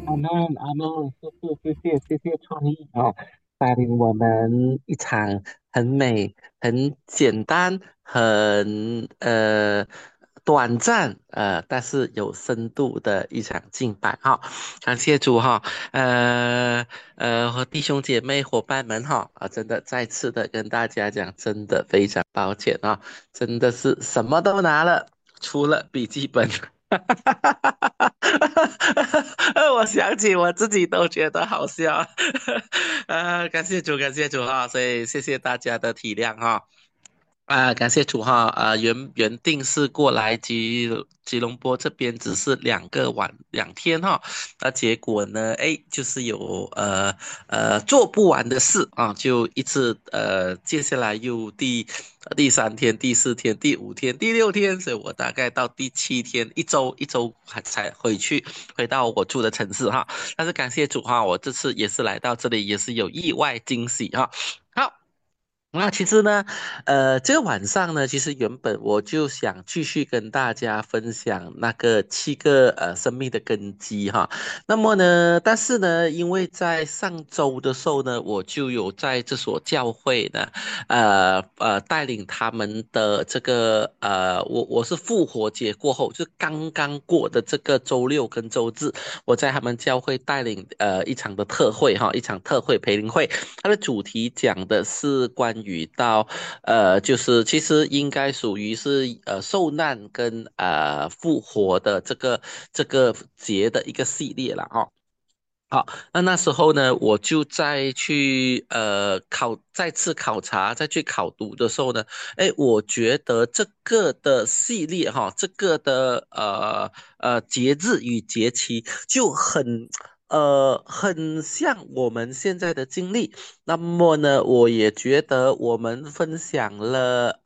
阿曼阿曼，谢谢创意啊，带领我们一场很美、很简单、很短暂但是有深度的一场敬拜哈，感谢主哈，呃和弟兄姐妹伙伴们哈真的再次的跟大家讲，真的非常抱歉啊，真的是什么都拿了，除了笔记本。我想起我自己都觉得好笑，感谢主，感谢主哈，所以谢谢大家的体谅哈。感谢主哈，原定是过来吉隆坡这边只是2天哈，那结果呢，哎，就是有做不完的事啊，就一直接下来又第3天、第4天、第5天、第6天，所以我大概到第7天，一周还才回到我住的城市哈，但是感谢主哈，我这次也是来到这里，也是有意外惊喜哈。好，那其实呢，这个晚上呢，其实原本我就想继续跟大家分享那个7个生命的根基哈。那么呢，但是呢，因为在上周的时候呢，我就有在这所教会呢，带领他们的这个我是复活节过后，就刚刚过的这个周六跟周日，我在他们教会带领一场的特会哈，一场特会培灵会。它的主题讲的是关于到就是其实应该属于是受难跟复活的这个节的一个系列了哈。好，那时候呢，我就再去再次考察，再去考读的时候呢，哎，我觉得这个的系列哈，这个的节日与节期就很像我们现在的经历。那么呢，我也觉得我们分享了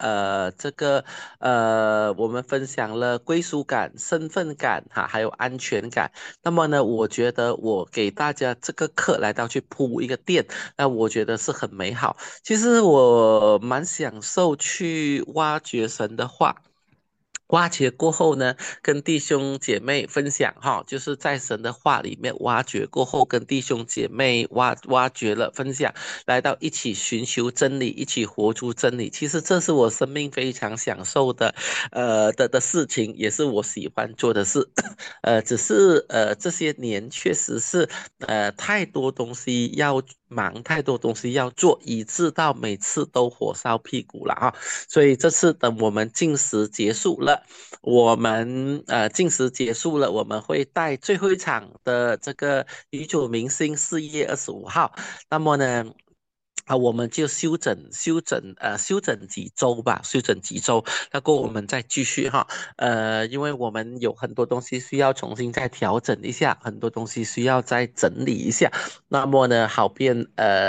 我们分享了归属感、身份感哈，还有安全感。那么呢，我觉得我给大家这个课来到去铺一个垫，那我觉得是很美好。其实我蛮享受去挖掘神的话。挖掘过后呢，跟弟兄姐妹分享哈，就是在神的话里面挖掘过后，跟弟兄姐妹挖掘了分享，来到一起寻求真理，一起活出真理。其实这是我生命非常享受的，的事情，也是我喜欢做的事。只是这些年确实是太多东西要忙，太多东西要做，以致到每次都火烧屁股了啊。所以这次等我们禁食结束了，禁食结束了，我们会带最后一场的这个女主明星4月25号。那么呢？我们就休整几周吧，休整几周，那过后我们再继续哈，因为我们有很多东西需要重新再调整一下，很多东西需要再整理一下，那么呢，好便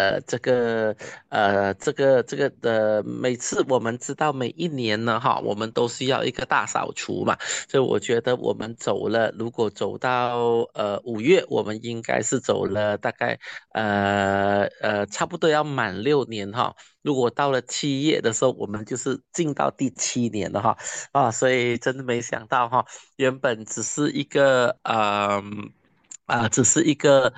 每次我们知道每一年呢哈，我们都需要一个大扫除嘛，所以我觉得我们如果走到5月，我们应该是走了大概差不多要满6年哈。如果到了7月的时候，我们就是进到第7年了哈。所以真的没想到哈，原本只是一个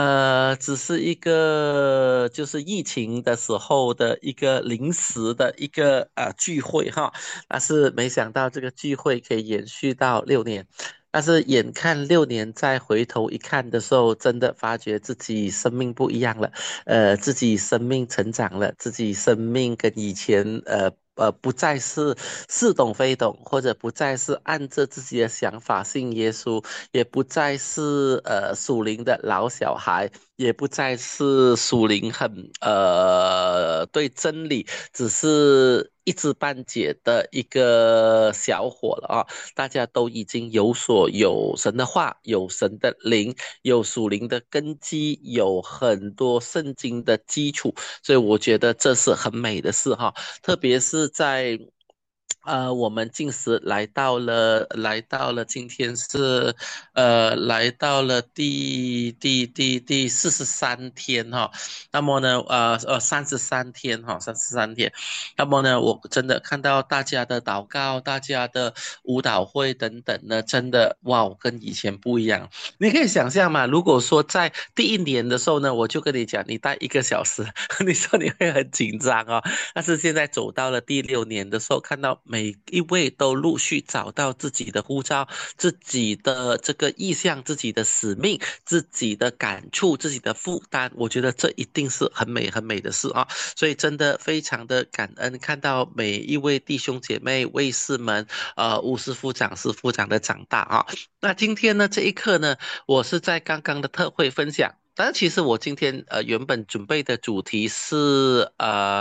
就是疫情的时候的一个临时的一个聚会哈，但是没想到这个聚会可以延续到6年。但是眼看6年再回头一看的时候，真的发觉自己生命不一样了，自己生命成长了，自己生命跟以前不再是似懂非懂，或者不再是按着自己的想法信耶稣，也不再是属灵的老小孩，也不再是属灵很对真理只是一知半解的一个小伙了啊！大家都已经有神的话，有神的灵，有属灵的根基，有很多圣经的基础，所以我觉得这是很美的事哈。特别是在我们进食来到了今天是来到了第43天哈。那么呢33天哈，33天。那么呢，我真的看到大家的祷告，大家的舞蹈会等等呢，真的哇，跟以前不一样。你可以想象嘛，如果说在第1年的时候呢，我就跟你讲，你带1个小时，你说你会很紧张哦。但是现在走到了第6年的时候，看到每一位都陆续找到自己的呼召、自己的这个意向、自己的使命、自己的感触、自己的负担，我觉得这一定是很美很美的事啊！所以真的非常的感恩，看到每一位弟兄姐妹、卫士们、巫师副长、师副长的长大啊。那今天呢，这一刻呢，我是在刚刚的特会分享。但其实我今天原本准备的主题是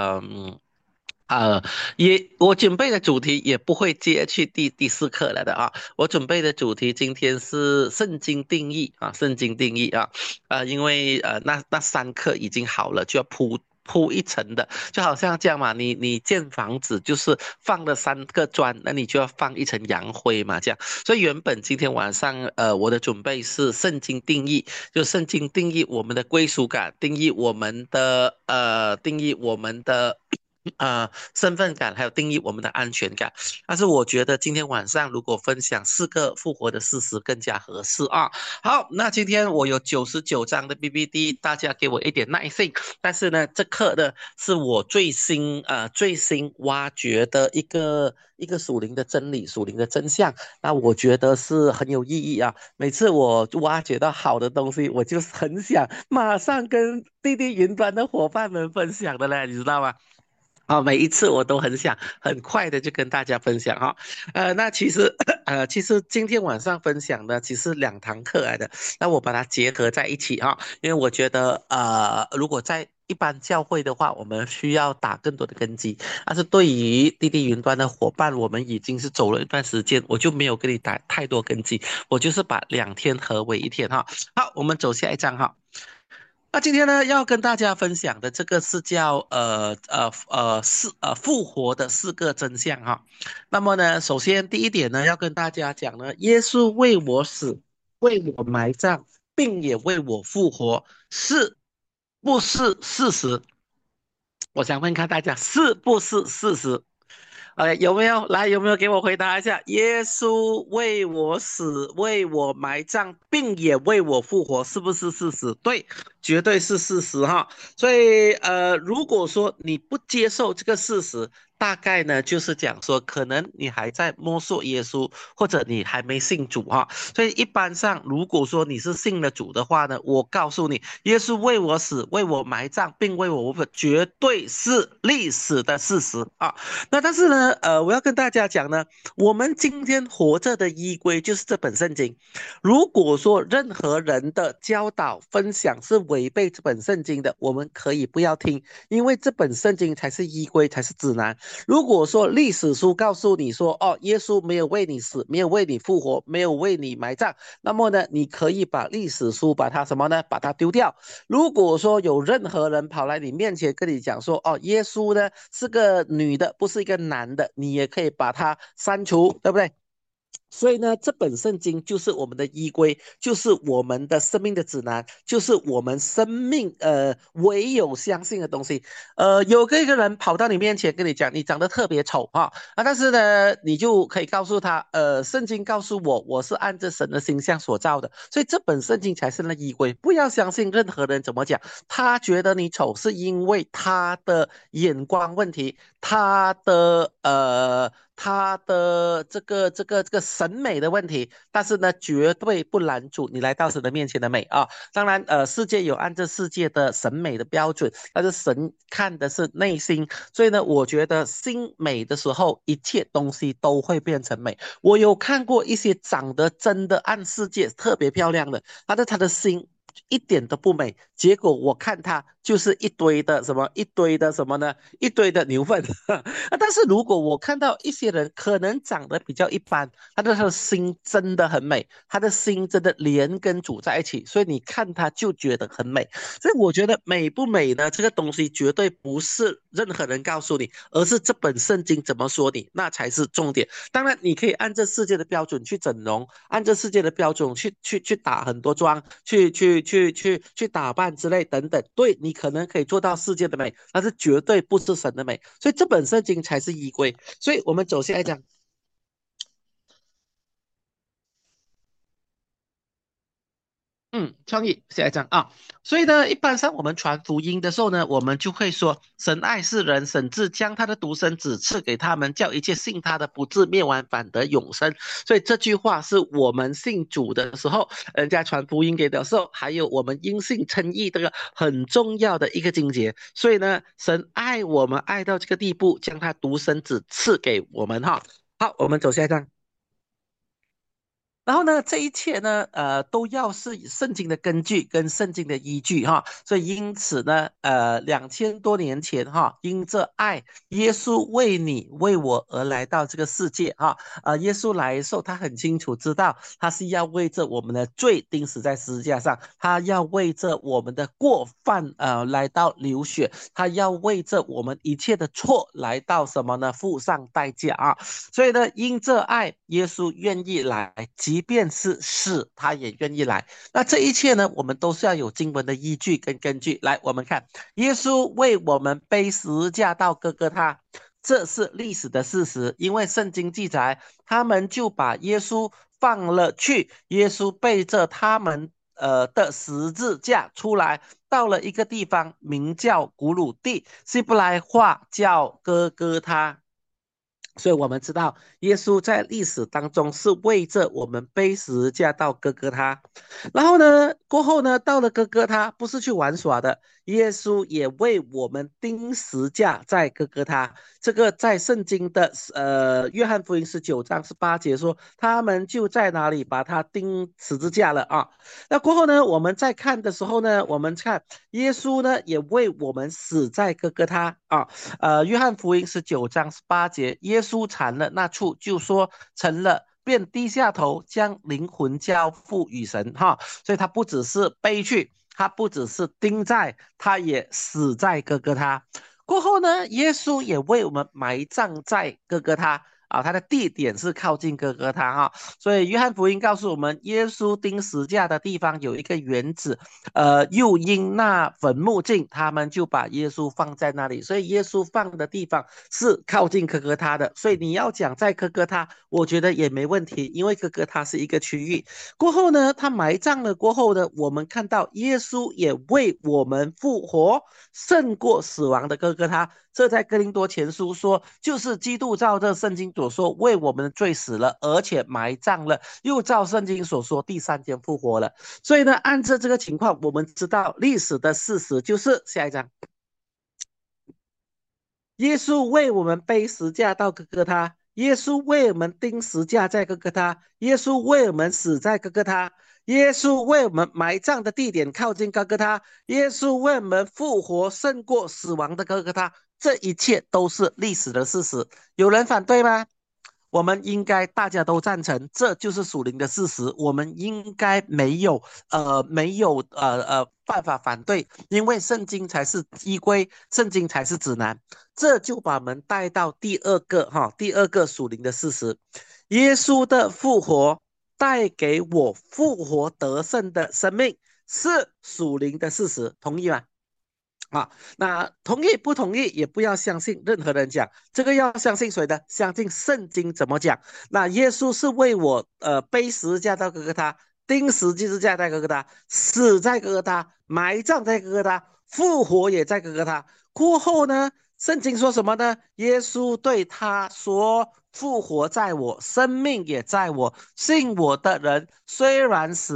呃我准备的主题也不会接去第4课了的啊。我准备的主题今天是圣经定义啊，圣经定义啊。因为那3课已经好了，就要铺一层的，就好像这样嘛，你建房子就是放了3个砖，那你就要放一层洋灰嘛，这样。所以原本今天晚上我的准备是圣经定义，就圣经定义我们的归属感，定义我们的身份感，还有定义我们的安全感。但是我觉得今天晚上如果分享4个复活的事实更加合适啊。好，那今天我有99张的 BBD，大家给我一点耐性。但是呢，这课呢是我最新挖掘的一个属灵的真理、属灵的真相。那我觉得是很有意义啊。每次我挖掘到好的东西，我就很想马上跟滴滴云端的伙伴们分享的嘞，你知道吗？每一次我都很想很快的就跟大家分享哈。那其实其实今天晚上分享的其实2堂课来的，那我把它结合在一起哈。因为我觉得如果在一般教会的话，我们需要打更多的根基。但是对于滴滴云端的伙伴，我们已经是走了一段时间，我就没有跟你打太多根基，我就是把2天合为一天哈。好，我们走下一章哈。那今天呢，要跟大家分享的这个是叫复活的4个真相哈。那么呢，首先第一点呢，要跟大家讲呢，耶稣为我死，为我埋葬，并也为我复活，是不是事实？我想问看大家是不是事实？有没有来？有没有给我回答一下？耶稣为我死，为我埋葬，并也为我复活，是不是事实？对，绝对是事实哈。所以如果说你不接受这个事实，大概呢就是讲说，可能你还在摸索耶稣，或者你还没信主哈。所以一般上，如果说你是信了主的话呢，我告诉你，耶稣为我死，为我埋葬，并为我复活，绝对是历史的事实啊。那但是呢，我要跟大家讲呢，我们今天活着的依归就是这本圣经。如果说任何人的教导分享是违背这本圣经的，我们可以不要听，因为这本圣经才是依归，才是指南。如果说历史书告诉你说，哦，耶稣没有为你死，没有为你复活，没有为你埋葬，那么呢，你可以把历史书把它什么呢？把它丢掉。如果说有任何人跑来你面前跟你讲说，哦，耶稣呢是个女的，不是一个男的，你也可以把它删除，对不对？所以呢，这本圣经就是我们的依归，就是我们的生命的指南，就是我们生命唯有相信的东西。有个一个人跑到你面前跟你讲，你长得特别丑哈但是呢，你就可以告诉他，圣经告诉我，我是按着神的形象所造的，所以这本圣经才是那依归。不要相信任何人怎么讲，他觉得你丑是因为他的眼光问题，他的这个审美的问题，但是呢，绝对不拦阻你来到神的面前的美啊。当然，世界有按这世界的审美的标准，但是神看的是内心，所以呢，我觉得心美的时候，一切东西都会变成美。我有看过一些长得真的按世界特别漂亮的，他的心一点都不美。结果我看它就是一堆的什么，一堆的什么呢？一堆的牛粪。但是如果我看到一些人可能长得比较一般，他的心真的很美，他的心真的连根组在一起，所以你看他就觉得很美。所以我觉得美不美呢？这个东西绝对不是任何人告诉你，而是这本圣经怎么说你，那才是重点。当然，你可以按照世界的标准去整容，按照世界的标准去打很多妆，去打扮之类等等。对，你可能可以做到世界的美，但是绝对不是神的美。所以这本圣经才是依归。所以我们走下来讲。创意现在讲啊，所以呢，一般上我们传福音的时候呢，我们就会说，神爱世人，甚至将他的独生子赐给他们，叫一切信他的不至灭亡，反得永生。所以这句话是我们信主的时候，人家传福音给的时候，还有我们因信称义这个很重要的一个境界。所以呢，神爱我们爱到这个地步，将他独生子赐给我们哈。好，我们走下一章。然后呢，这一切呢，都要是以圣经的根据跟圣经的依据哈，所以因此呢，2000多年前哈，因这爱，耶稣为你为我而来到这个世界哈，耶稣来的时候，他很清楚知道他是要为着我们的罪钉死在十字架上，他要为着我们的过犯来到流血，他要为着我们一切的错来到什么呢？付上代价啊！所以呢，因这爱，耶稣愿意来，即便是死，他也愿意来。那这一切呢，我们都是要有经文的依据跟根据。来，我们看，耶稣为我们背十字架到哥哥他，这是历史的事实。因为圣经记载，他们就把耶稣放了去，耶稣背着他们的十字架出来，到了一个地方，名叫古鲁地，希伯来话叫哥哥他。所以我们知道，耶稣在历史当中是为着我们背十字架到哥哥他，然后呢，过后呢，到了哥哥他不是去玩耍的，耶稣也为我们钉十字架在哥哥他。这个在圣经的约翰福音19章18节说，他们就在哪里把他钉十字架了啊。那过后呢，我们再看的时候呢，我们看耶稣呢也为我们死在哥哥他啊。约翰福音19章18节，耶稣惨了那处就说成了，便低下头将灵魂交付与神哈。所以他不只是背去，他不只是钉在，他也死在哥哥他。过后呢，耶稣也为我们埋葬在哥哥他。啊，他的地点是靠近哥哥他哈，所以约翰福音告诉我们，耶稣钉十字架的地方有一个园子，又因那坟墓近，他们就把耶稣放在那里，所以耶稣放的地方是靠近哥哥他的，所以你要讲在哥哥他，我觉得也没问题，因为哥哥他是一个区域。过后呢，他埋葬了过后呢，我们看到耶稣也为我们复活，胜过死亡的哥哥他。这在哥林多前书说，就是基督照这圣经所说，为我们的罪死了，而且埋葬了，又照圣经所说，第三天复活了。所以呢，按照这个情况，我们知道历史的事实就是下一章，耶稣为我们背十架到哥哥他，耶稣为我们钉十架在哥哥他，耶稣为我们死在哥哥他，耶稣为我们埋葬的地点靠近哥哥他，耶稣为我们复活胜过死亡的哥哥他，这一切都是历史的事实。有人反对吗？我们应该大家都赞成，这就是属灵的事实。我们应该没有办法反对，因为圣经才是依归，圣经才是指南。这就把我们带到第二个属灵的事实：耶稣的复活带给我复活得胜的生命，是属灵的事实，同意吗？啊，那同意不同意也不要相信任何人讲，这个要相信谁的？相信圣经怎么讲。那耶稣是为我背十字架到哥哥他，钉十字架在哥哥他，死在哥哥他，埋葬在哥哥他，复活也在哥哥他。过后呢，圣经说什么呢？耶稣对他说：“复活在我，生命也在我。信我的人虽然死了，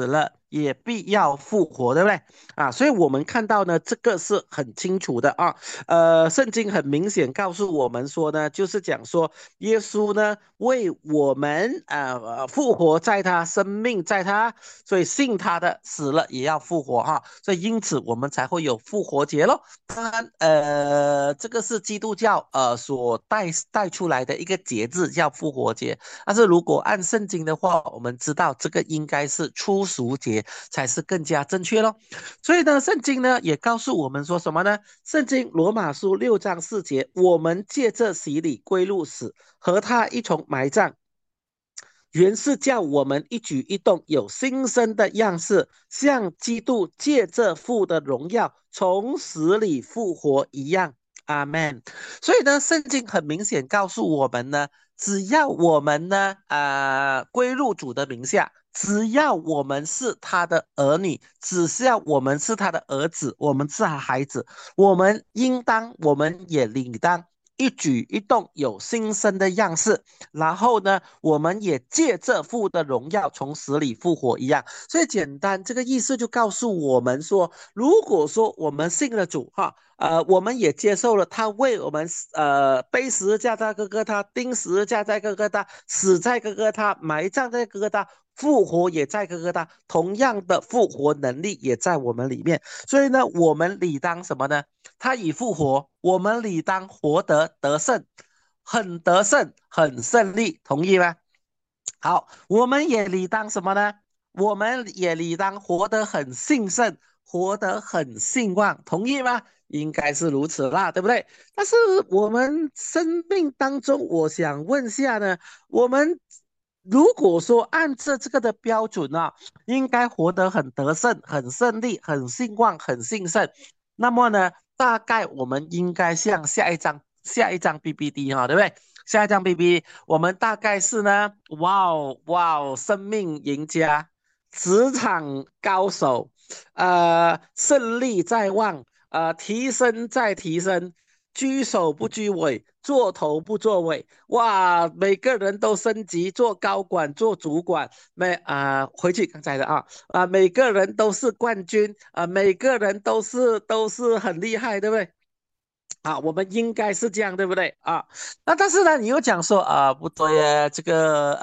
也必要复活，对不对？啊，所以我们看到呢，这个是很清楚的啊。圣经很明显告诉我们说呢，就是讲说耶稣呢为我们复活，在他生命在他，所以信他的死了也要复活哈、所以因此我们才会有复活节咯。当然，这个是基督教所带出来的一个节日，叫复活节。但是如果按圣经的话，我们知道这个应该是初熟节才是更加正确咯。所以呢，圣经呢也告诉我们说什么呢？圣经罗马书6章4节，我们借着洗礼归入死，和他一同埋葬，原是叫我们一举一动有新生的样式，像基督借着父的荣耀从死里复活一样。阿门。所以呢，圣经很明显告诉我们呢，只要我们呢，归入主的名下，只要我们是他的儿女，只要我们是他的儿子，我们是他孩子，我们应当，我们也理当一举一动有新生的样式。然后呢，我们也借这父的荣耀从死里复活一样。所以简单，这个意思就告诉我们说，如果说我们信了主哈，我们也接受了他为我们背十字架在哥哥他，钉十字架在哥哥他，死在哥哥他，埋葬在哥哥他。复活也在哥哥他，同样的复活能力也在我们里面，所以呢，我们理当什么呢？他已复活，我们理当活得胜，很得胜，很胜利，同意吗？好，我们也理当什么呢？我们也理当活得很兴盛，活得很兴旺，同意吗？应该是如此啦，对不对？但是我们生命当中，我想问下呢，我们如果说按照这个的标准啊，应该活得很得胜、很胜利、很兴旺、很兴盛，那么呢，大概我们应该像下一张 PPT 哈，对不对？下一张 PPT 我们大概是呢，哇哦哇哦，生命赢家，职场高手，胜利在望，提升再提升，居首不居尾，做头不做尾，哇，每个人都升级做高管、做主管，回去刚才的每个人都是冠军每个人都是很厉害，对不对？我们应该是这样，对不对啊？那但是呢，你又讲说不对呀，这个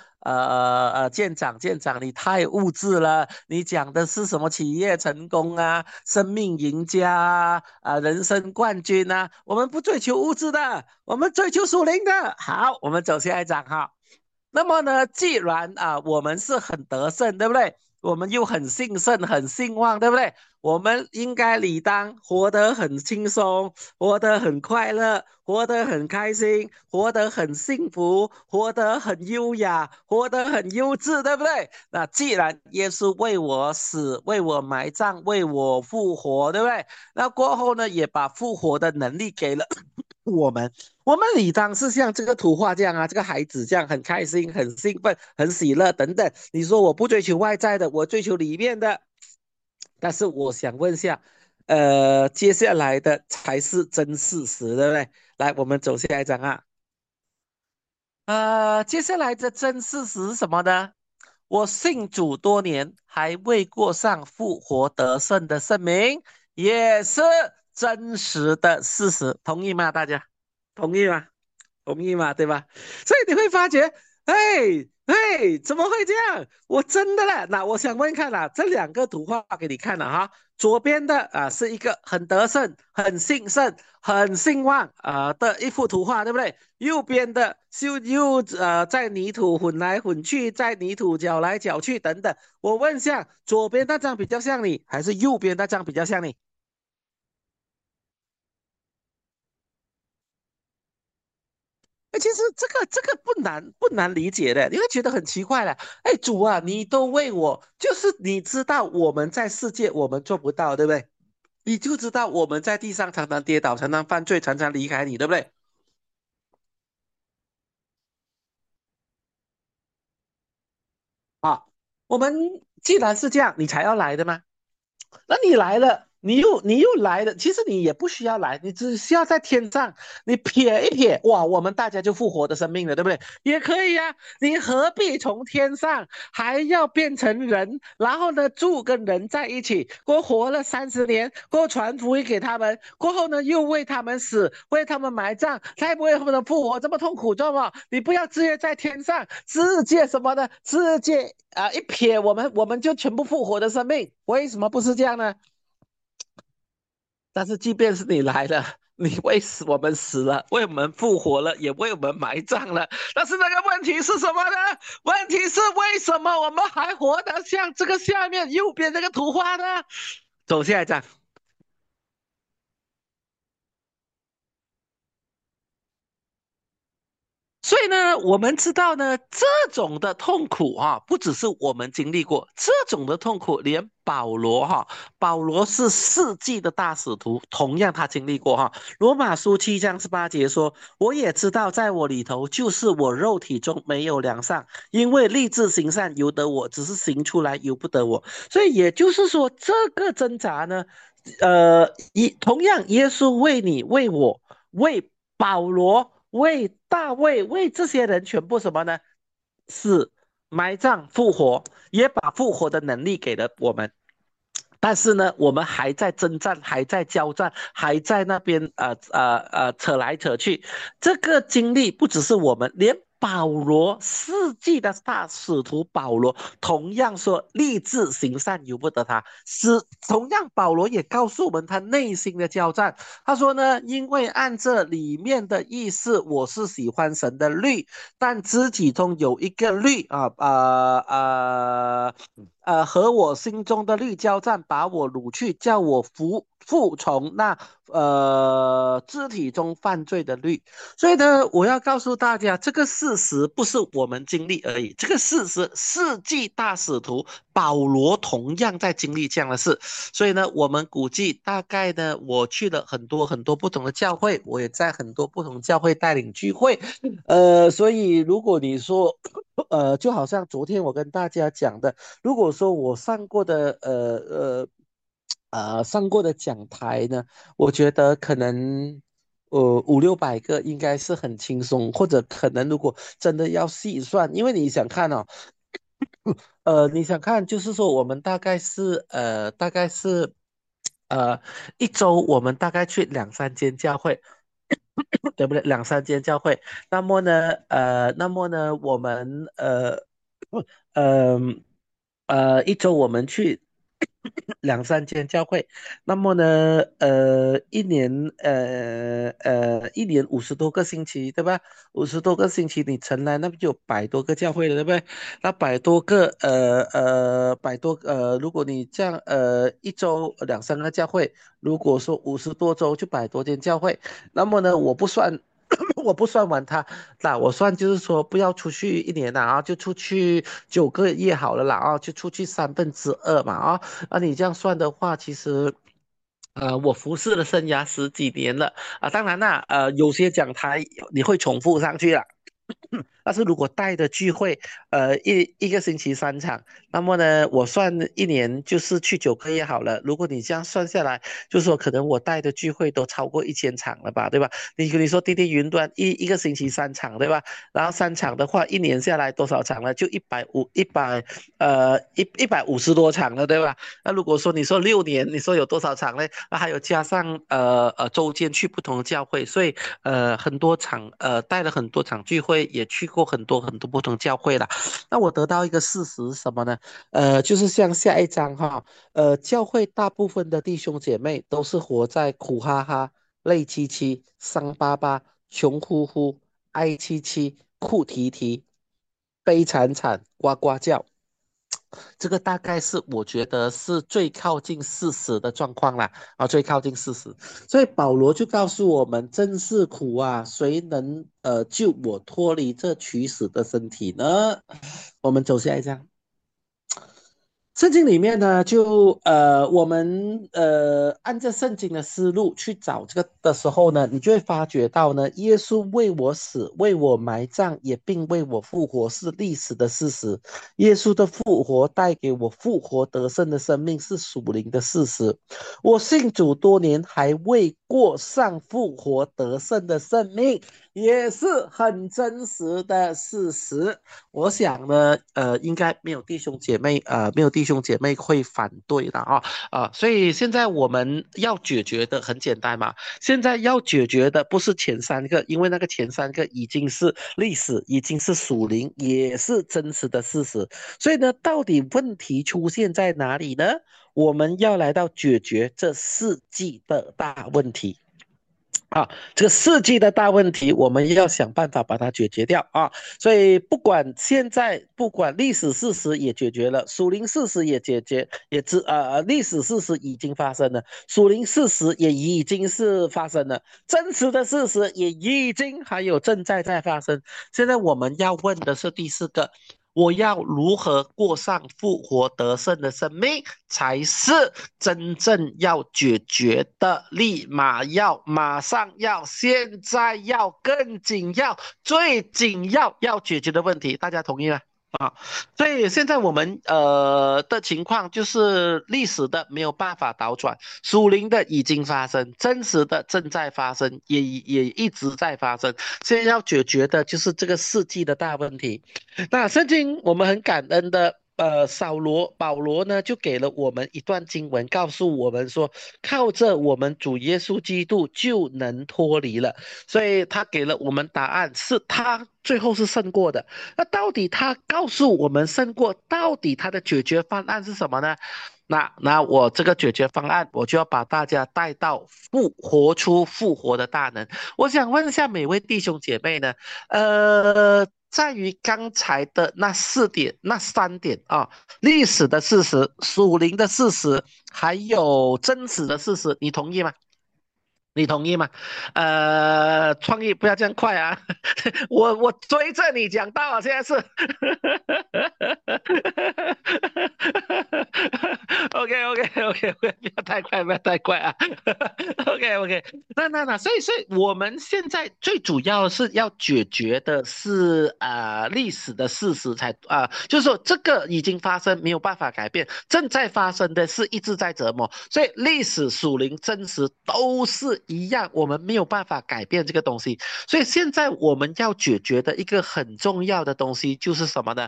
舰长，你太物质了。你讲的是什么企业成功啊，生命赢家人生冠军啊？我们不追求物质的，我们追求属灵的。好，我们走下一章哈。那么呢，既然我们是很得胜，对不对？我们又很兴盛、很兴旺，对不对？我们应该理当活得很轻松，活得很快乐，活得很开心，活得很幸福，活得很优雅，活得很优质，对不对？那既然耶稣为我死，为我埋葬，为我复活，对不对？那过后呢，也把复活的能力给了我们。我们理当是像这个图画这样这个孩子这样很开心、很兴奋、很喜乐等等。你说我不追求外在的，我追求里面的。但是我想问一下，接下来的才是真事实，对不对？来，我们走下一章啊。接下来的真事实是什么呢？我信主多年，还未过上复活得胜的圣名，也是真实的事实，同意吗？大家同意吗？同意嘛，对吧？所以你会发觉，怎么会这样？我真的嘞，那我想问看这两个图画给你看了哈。左边的是一个很得胜、很兴盛、很兴旺的一幅图画，对不对？右边的又在泥土混来混去，在泥土搅来搅去等等。我问一下，左边那张比较像你，还是右边那张比较像你？其实这个不难理解的，你会觉得很奇怪的。哎，主啊，你都为我，就是你知道我们在世界我们做不到，对不对？你就知道我们在地上常常跌倒，常常犯罪，常常离开你，对不对？我们既然是这样，你才要来的嘛。那你来了， 你又来了，其实你也不需要来，你只需要在天上，你撇一撇，哇，我们大家就复活的生命了，对不对？也可以呀、你何必从天上还要变成人，然后呢住跟人在一起，过活了30年，过传福音给他们，过后呢又为他们死，为他们埋葬，再不为他们的复活，这么痛苦，知道吗？你不要直接在天上，世界什么的，世界一撇，我们就全部复活的生命，为什么不是这样呢？但是即便是你来了，你为我们死了，为我们复活了，也为我们埋葬了。但是那个问题是什么呢？问题是为什么我们还活得像这个下面右边这个图画呢？走下一站。所以呢，我们知道呢，这种的痛苦哈、不只是我们经历过，这种的痛苦，连保罗哈、保罗是世纪的大使徒，同样他经历过哈、罗马书7章18节说：“我也知道，在我里头，就是我肉体中没有良善，因为立志行善由得我，只是行出来由不得我。”所以也就是说，这个挣扎呢，同样，耶稣为你、为我、为保罗、为大卫、为这些人全部什么呢？死、埋葬、复活，也把复活的能力给了我们。但是呢，我们还在征战，还在交战，还在那边扯来扯去。这个经历不只是我们，连保罗世纪的大使徒保罗同样说立志行善由不得他。同样保罗也告诉我们他内心的交战。他说呢，因为按这里面的意思，我是喜欢神的律，但肢体中有一个律和我心中的律交战，把我掳去，叫我服从那肢体中犯罪的律。所以呢，我要告诉大家，这个事实不是我们经历而已，这个事实世纪大使徒保罗同样在经历这样的事。所以呢，我们估计大概呢，我去了很多很多不同的教会，我也在很多不同教会带领聚会。所以如果你说，就好像昨天我跟大家讲的，如果说我上过的讲台呢，我觉得可能500-600个应该是很轻松，或者可能如果真的要细算，因为你想看哦，你想看就是说我们大概是一周我们大概去两三间教会，对不对？两三间教会，那么呢，我们呃一周我们去两三间教会，那么呢，一年50多个星期，对吧？50多个星期你乘来，那不就有100多个教会了，对不对？那如果你这样一周两三个教会，如果说50多周就100多间教会，那么呢，我不算我不算完它，那我算就是说不要出去一年了啊，就出去9个月好了啦啊，就出去2/3嘛啊。你这样算的话，其实，我服侍的生涯十几年了啊。当然啦，有些讲台你会重复上去了，但是如果带的聚会，一个星期3场，那么呢，我算一年就是去9个月好了。如果你这样算下来，就是说可能我带的聚会都超过1000场了吧，对吧？你说滴滴云端一个星期3场，对吧？然后3场的话，一年下来多少场了？就150多场了，对吧？那如果说你说6年，你说有多少场呢？那还有加上周间去不同的教会，所以很多场带了很多场聚会，也去过很多很多不同教会了。那我得到一个事实是什么呢？就是像下一章哈，教会大部分的弟兄姐妹都是活在苦哈哈、泪戚戚、伤疤疤、穷乎乎、哀戚戚、哭啼啼、悲惨惨、呱呱叫。这个大概是我觉得是最靠近事实的状况啦，最靠近事实。所以保罗就告诉我们，真是苦啊，谁能救我脱离这取死的身体呢？我们走下一章。 圣经里面呢，我们按照圣经的思路去找这个的时候呢，你就会发觉到呢，耶稣为我死，为我埋葬，也并为我复活，是历史的事实。耶稣的复活带给我复活得胜的生命，是属灵的事实。我信主多年，还未过上复活得胜的生命，也是很真实的事实。我想呢，应该没有弟兄姐妹会反对的所以现在我们要解决的很简单嘛，现在要解决的不是前三个，因为那个前三个已经是历史，已经是属灵，也是真实的事实。所以呢，到底问题出现在哪里呢？我们要来到解决这世纪的大问题。这个世纪的大问题，我们要想办法把它解决掉啊！所以不管现在，不管历史事实也解决了，属灵事实也解决，历史事实已经发生了，属灵事实也已经是发生了，真实的事实也已经还有正在发生。现在我们要问的是第四个，我要如何过上复活得胜的生命，才是真正要解决的，立马要、马上要、现在要、更紧要、最紧要解决的问题，大家同意吗？啊，所以现在我们的情况就是历史的没有办法倒转，属灵的已经发生，真实的正在发生，也一直在发生。现在要解决的就是这个世纪的大问题。那圣经我们很感恩的，保罗呢就给了我们一段经文，告诉我们说，靠着我们主耶稣基督就能脱离了。所以他给了我们答案，是他最后是胜过的。那到底他告诉我们胜过，到底他的解决方案是什么呢？那我这个解决方案，我就要把大家带到活出复活的大能。我想问一下每位弟兄姐妹呢，在于刚才的那四点、那三点啊，历史的事实、属灵的事实，还有真实的事实，你同意吗？你同意吗？创意不要这样快啊！我追着你讲到啊，现在是，OK OK OK OK，不要太快，不要太快啊！OK OK，所以我们现在最主要是要解决的是历史的事实就是说这个已经发生，没有办法改变，正在发生的是一直在折磨，所以历史、属灵、真实都是一样，我们没有办法改变这个东西。所以现在我们要解决的一个很重要的东西就是什么呢？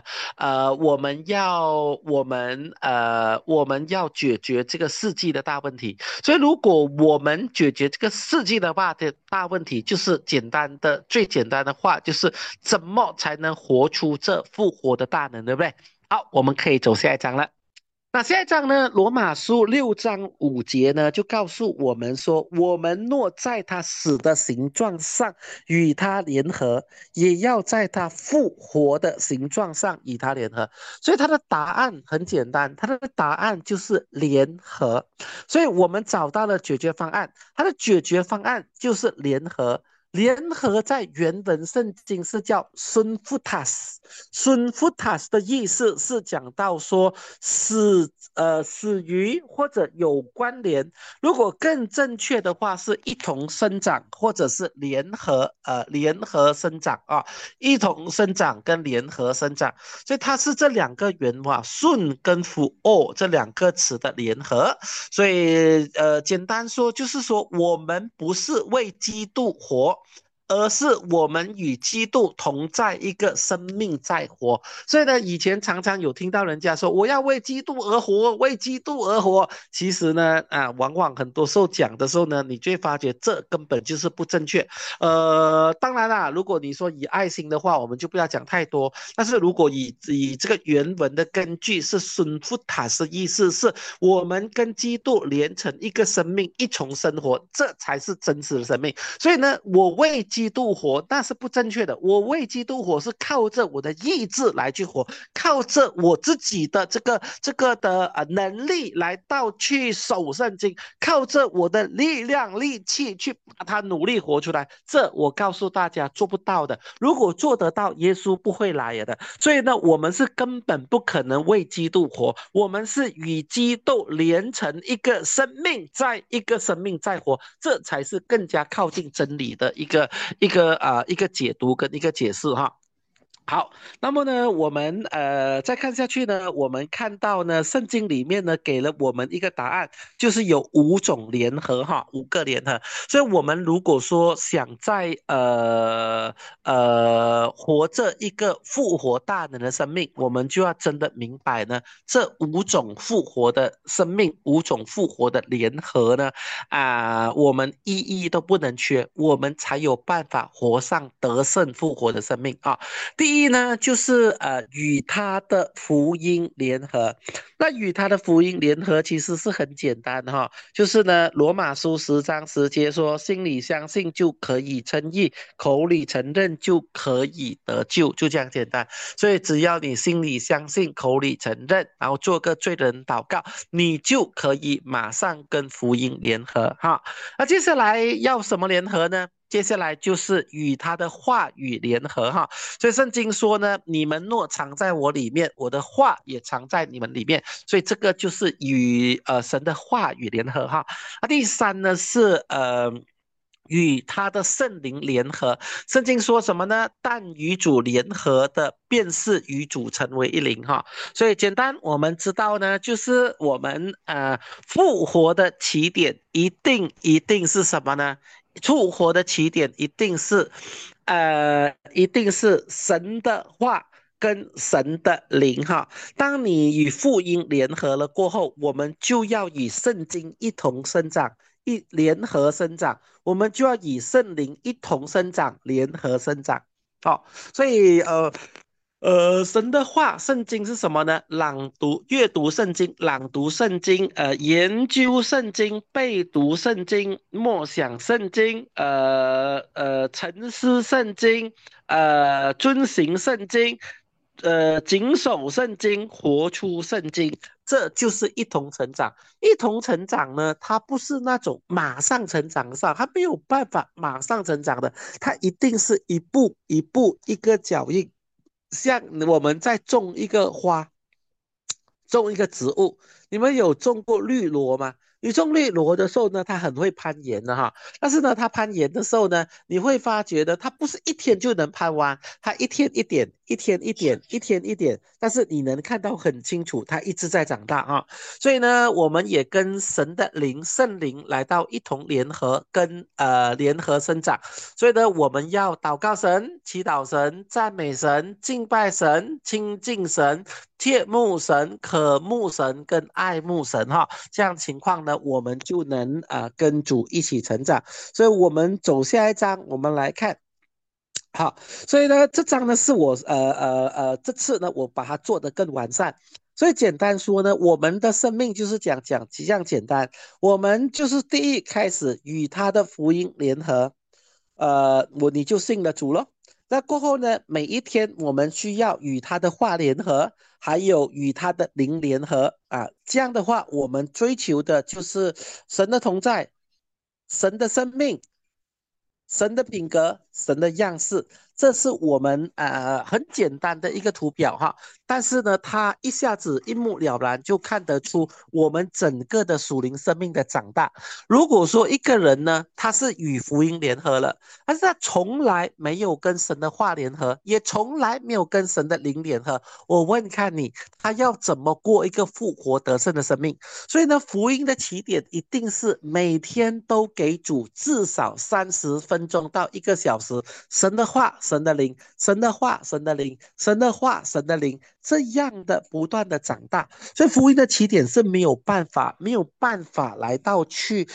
我们要解决这个世纪的大问题。所以如果我们解决这个世纪的大问题，就是最简单的话，就是怎么才能活出这复活的大能，对不对？好，我们可以走下一章了。那下一章呢？罗马书6章5节呢，就告诉我们说，我们若在他死的形状上与他联合，也要在他复活的形状上与他联合。所以他的答案很简单，他的答案就是联合。所以我们找到了解决方案，它的解决方案就是联合。联合在原文圣经是叫孙福塔斯，孙福塔斯的意思是讲到说死于或者有关联，如果更正确的话是一同生长或者是联合生长啊，一同生长跟联合生长，所以它是这两个原话顺跟福这两个词的联合，所以简单说就是说我们不是为基督活。而是我们与基督同在一个生命在活，所以呢，以前常常有听到人家说我要为基督而活，为基督而活。其实呢，往往很多时候讲的时候呢，你就会发觉这根本就是不正确。当然啦，如果你说以爱心的话，我们就不要讲太多。但是如果以这个原文的根据是孙福塔斯，意思是我们跟基督连成一个生命，一重生活，这才是真实的生命。所以呢，我为基督活，那是不正确的。我为基督活是靠着我的意志来去活，靠着我自己的这个的能力来到去守圣经，靠着我的力量力气去把它努力活出来。这我告诉大家做不到的。如果做得到，耶稣不会来的。所以呢，我们是根本不可能为基督活，我们是与基督连成一个生命，在一个生命在活，这才是更加靠近真理的一个解读跟一个解释哈。好，那么呢，我们再看下去呢，我们看到呢，圣经里面呢给了我们一个答案，就是有5种联合哈，5个联合。所以，我们如果说想在活着一个复活大能的生命，我们就要真的明白呢，这5种复活的生命，5种复活的联合呢，我们一都不能缺，我们才有办法活上得胜复活的生命啊。第一呢，就是与他的福音联合。那与他的福音联合其实是很简单哈，就是呢，罗马书10章10节说，心里相信就可以称义，口里承认就可以得救，就这样简单。所以只要你心里相信，口里承认，然后做个罪人祷告，你就可以马上跟福音联合哈。那接下来要什么联合呢？接下来就是与他的话语联合哈，所以圣经说呢，你们若藏在我里面，我的话也藏在你们里面，所以这个就是与神的话语联合哈。那第三呢是与他的圣灵联合，圣经说什么呢？但与主联合的，便是与主成为一灵哈。所以简单，我们知道呢，就是我们复活的起点一定是什么呢？复活的起点一定是神的话跟神的灵哈。当你与福音联合了过后，我们就要与圣经一同生长，联合生长，我们就要与圣灵一同生长，联合生长。好，所以神的话，圣经是什么呢？朗读、阅读圣经，朗读圣经，研究圣经，背读圣经，默想圣经，沉思圣经，遵行圣经，谨守圣经，活出圣经，这就是一同成长。一同成长呢，它不是那种马上成长上，它没有办法马上成长的，它一定是一步一步一个脚印。像我们在种一个花，种一个植物，你们有种过绿萝吗？你种绿萝的时候呢，它很会攀岩的哈。但是呢，它攀岩的时候呢，你会发觉的，它不是一天就能攀完，它一天一点，一天一点，一天一点。但是你能看到很清楚，它一直在长大啊。所以呢，我们也跟神的灵、圣灵来到一同联合，跟联合生长。所以呢，我们要祷告神、祈祷神、赞美神、敬拜神、亲近神、切慕神、渴慕神跟爱慕神哈。这样情况呢，我们就能跟主一起成长。所以我们走下一章，我们来看。好，所以呢，这章呢是我这次呢我把它做得更完善。所以简单说呢，我们的生命就是讲这样简单。我们就是第一开始与他的福音联合，你就信了主了。那过后呢，每一天我们需要与他的话联合，还有与他的灵联合啊。这样的话，我们追求的就是神的同在，神的生命。神的品格，神的样式，这是我们很简单的一个图表哈。但是呢，它一下子一目了然，就看得出我们整个的属灵生命的长大。如果说一个人呢，他是与福音联合了，但是他从来没有跟神的话联合，也从来没有跟神的灵联合，我问看你，他要怎么过一个复活得胜的生命？所以呢，福音的起点一定是每天都给主至少30分钟到1个小时，神的话，神的灵，神的话，神的灵，神的话，神的灵，这样的不断的长大。所以福音的起点是没有办法来到去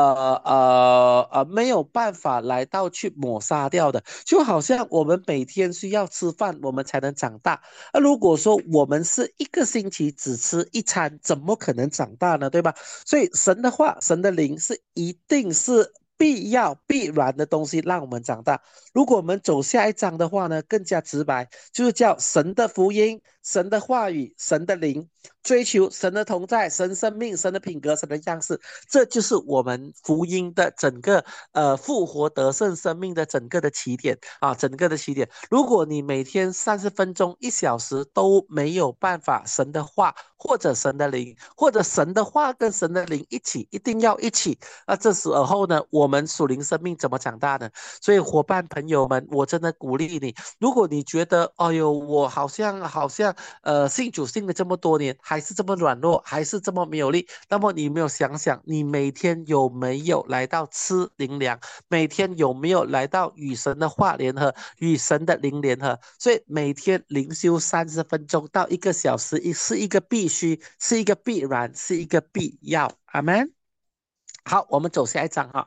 没有办法来到去抹杀掉的，就好像我们每天需要吃饭，我们才能长大。如果说我们是一个星期只吃一餐，怎么可能长大呢？对吧？所以神的话，神的灵是一定是必要必然的东西让我们长大。如果我们走下一章的话呢，更加直白，就是叫神的福音、神的话语、神的灵，追求神的同在、神生命、神的品格、神的样式，这就是我们福音的整个复活得胜生命的整个的起点啊，整个的起点。如果你每天30分钟、1小时都没有办法神的话或者神的灵，或者神的话跟神的灵一起，一定要一起。那这时候呢，我们属灵生命怎么长大呢？所以伙伴朋友们，我真的鼓励你，如果你觉得，哎呦，我好像信主信了这么多年，还是这么软弱，还是这么没有力，那么你有没有想想，你每天有没有来到吃灵粮？每天有没有来到与神的话联合，与神的灵联合？所以每天灵修30分钟到1个小时，是一个必须，是一个必然，是一个必要。阿门。好，我们走下一章哈。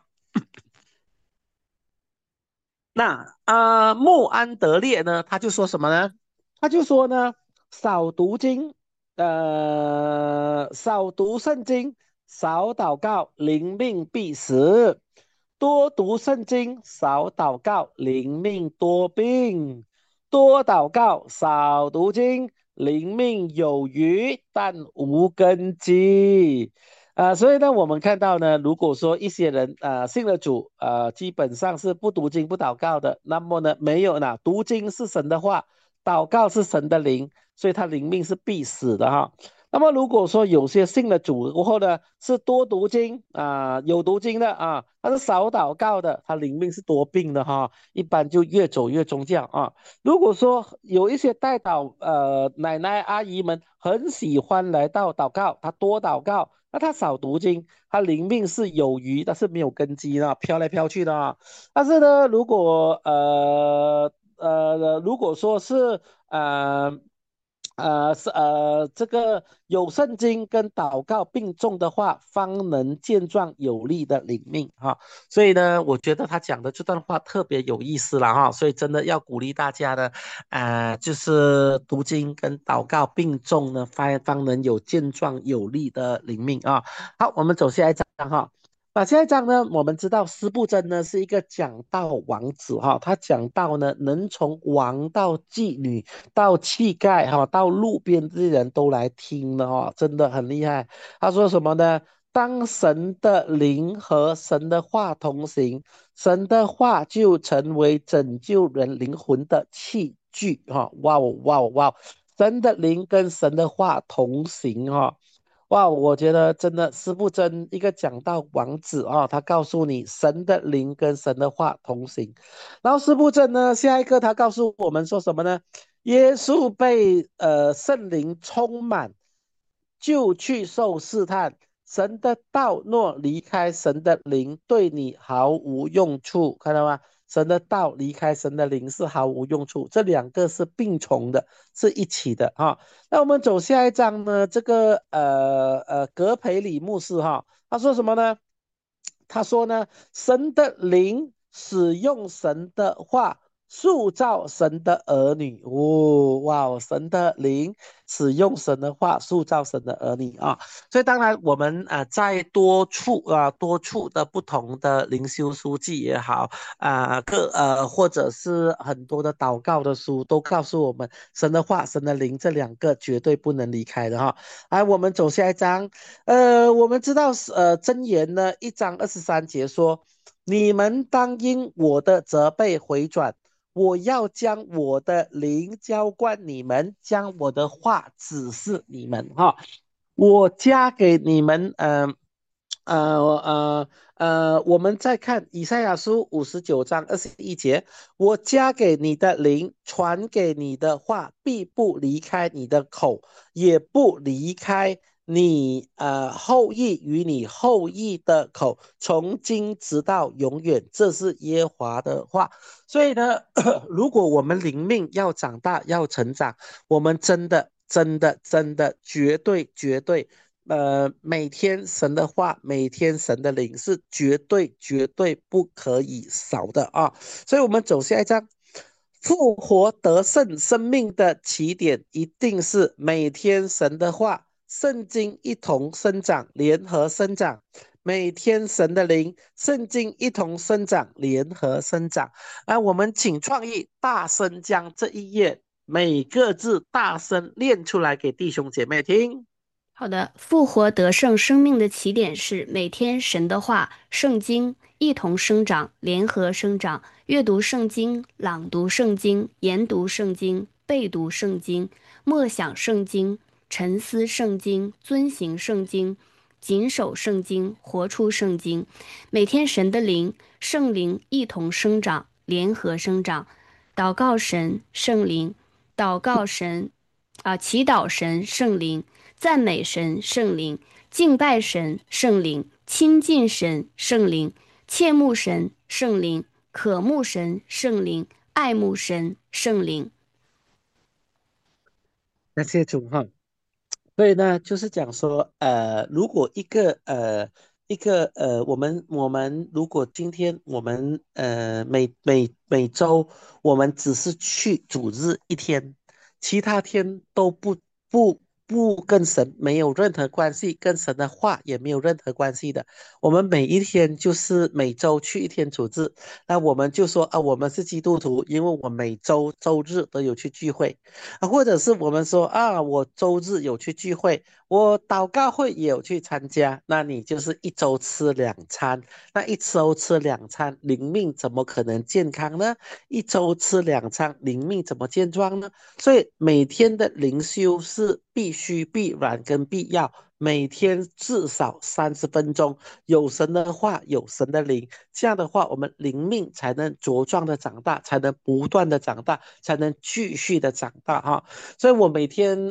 那穆安德烈呢，他就说什么呢？他就说呢，少读经，少读圣经，少祷告，灵命必死；多读圣经，少祷告，灵命多病；多祷告，少读经，灵命有余，但无根基。所以呢，我们看到呢，如果说一些人信了主，基本上是不读经不祷告的，那么呢，没有呢，读经是神的话，祷告是神的灵，所以他灵命是必死的哈。那么如果说有些信了主过后呢，是多读经有读经的他是少祷告的，他灵命是多病的哈，一般就越走越宗教啊。如果说有一些代祷奶奶阿姨们很喜欢来到祷告，他多祷告。那他少读经，他灵命是有余，但是没有根基的，飘来飘去的但是呢，如果说是这个有圣经跟祷告并重的话，方能健壮有力的灵命哈。所以呢，我觉得他讲的这段话特别有意思了哈。所以真的要鼓励大家呢，就是读经跟祷告并重呢，方能有健壮有力的灵命啊。好，我们走下一章哈。下一章呢，我们知道司布真呢是一个讲道王子哈，他讲道呢能从王到妓女到乞丐哈，到路边这些人都来听的哈，真的很厉害。他说什么呢？当神的灵和神的话同行，神的话就成为拯救人灵魂的器具哈！哇哦哇哦哇哦！神的灵跟神的话同行哈！哇，我觉得真的师父真一个讲道王子他告诉你神的灵跟神的话同行。然后师父真呢，下一个他告诉我们说什么呢？耶稣被圣灵充满，就去受试探。神的道若离开神的灵，对你毫无用处，看到吗？神的道离开神的灵是毫无用处，这两个是并重的，是一起的那我们走下一章呢？这个格培里牧师他说什么呢？他说呢，神的灵使用神的话塑造神的儿女哇哦，神的灵使用神的话塑造神的儿女所以当然我们在多处的不同的灵修书籍也好或者是很多的祷告的书都告诉我们，神的话、神的灵这两个绝对不能离开的我们走下一章。我们知道箴言呢1章23节说，你们当因我的责备回转，我要将我的灵浇灌你们，将我的话指示你们我加给你们我们再看以赛亚书59章21节，我加给你的灵，传给你的话，必不离开你的口，也不离开你后裔与你后裔的口，从今直到永远，这是耶和华的话。所以呢，如果我们灵命要长大，要成长，我们真的绝对每天神的话，每天神的灵是绝对不可以少的所以我们走下一章，复活得胜生命的起点一定是每天神的话，圣经一同生长，联合生长， 每天神的灵，圣经一同生长，联合生长。我们请创意大声将这一页每个字大声念出来给弟兄姐妹听。 好的，复活得胜生命的起点是每天神的话、圣经一同生长，联合生长，阅读圣经、朗读圣经、研读圣经、背读圣经、默想圣经、沉思圣经、遵行圣经、谨守圣经、活出圣经。每天神的灵、圣灵一同生长，联合生长，祷告神、圣灵，祷告神，祈祷神、圣灵。赞美神圣灵，敬拜神圣灵，亲近神圣灵，切慕神圣灵，渴慕神圣灵，爱慕神圣灵。 那谢主哈。所以呢，就是讲说，如果我们如果今天我们每周我们只是去主日一天，其他天都不跟神没有任何关系，跟神的话也没有任何关系的。我们每一天就是每周去一天主日，那我们就说我们是基督徒，因为我每周周日都有去聚会。或者是我们说我周日有去聚会，我祷告会也有去参加，那你就是一周吃2餐，那一周吃2餐，灵命怎么可能健康呢？一周吃2餐，灵命怎么健壮呢？所以每天的灵修是必须、必然跟必要。每天至少30分钟，有神的话，有神的灵，这样的话，我们灵命才能茁壮的长大，才能不断的长大，才能继续的长大哈。所以我每天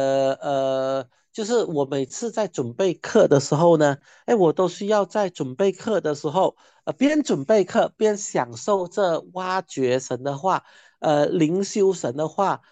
就是我每次在准备课的时候呢，我都需要在准备课的时候，边准备课边享受这挖掘神的话，灵修神的话。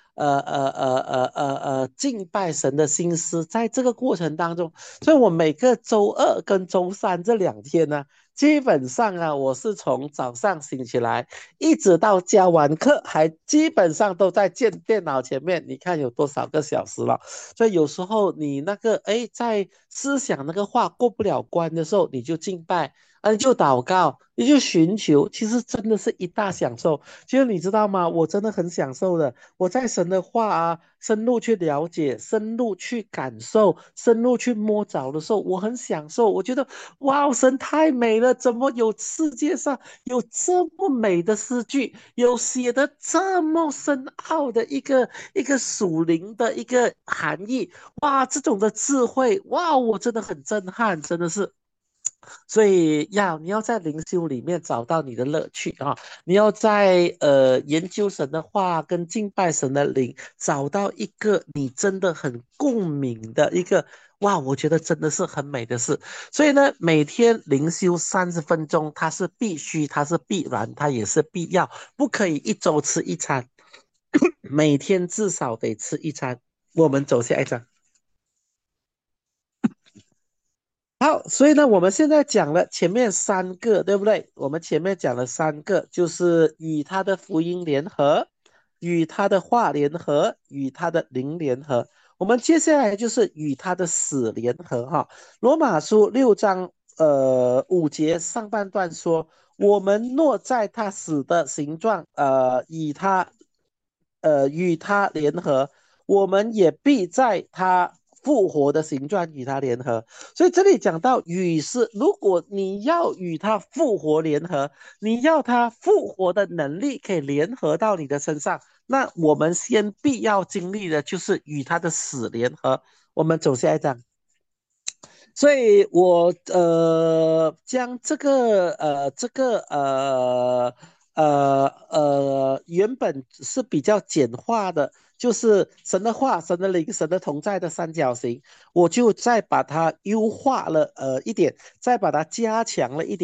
敬拜神的心思，在这个过程当中，所以我每个周二跟周三这2天呢，基本上啊，我是从早上醒起来，一直到教完课，还基本上都在电脑前面。你看有多少个小时了？所以有时候你那个在思想那个话过不了关的时候，你就敬拜。你就祷告，你就寻求，其实真的是一大享受。其实你知道吗？我真的很享受的。我在神的话深入去了解，深入去感受，深入去摸着的时候，我很享受。我觉得，哇，神太美了！怎么有世界上有这么美的诗句，有写的这么深奥的一个属灵的一个含义？哇，这种的智慧，哇，我真的很震撼，真的是。所以你要在灵修里面找到你的乐趣啊！你要在研究神的话跟敬拜神的灵，找到一个你真的很共鸣的一个哇，我觉得真的是很美的事。所以呢，每天灵修30分钟，它是必须，它是必然，它也是必要，不可以一周吃一餐，每天至少得吃一餐。我们走下一章。好，所以呢，我们现在讲了前面3个，对不对？我们前面讲了3个，就是与他的福音联合，与他的话联合，与他的灵联合。我们接下来就是与他的死联合哈。罗马书6章5节上半段说：我们若在他死的形状，与他联合，我们也必在他复活的形状与他联合。所以这里讲到与是，如果你要与他复活联合，你要他复活的能力可以联合到你的身上，那我们先必要经历的就是与他的死联合。我们走下一章。所以我将原本是比较简化的，就是神的话、神的灵、神的同在的三角形，我就再把它优化了一点，再把它加强了一点。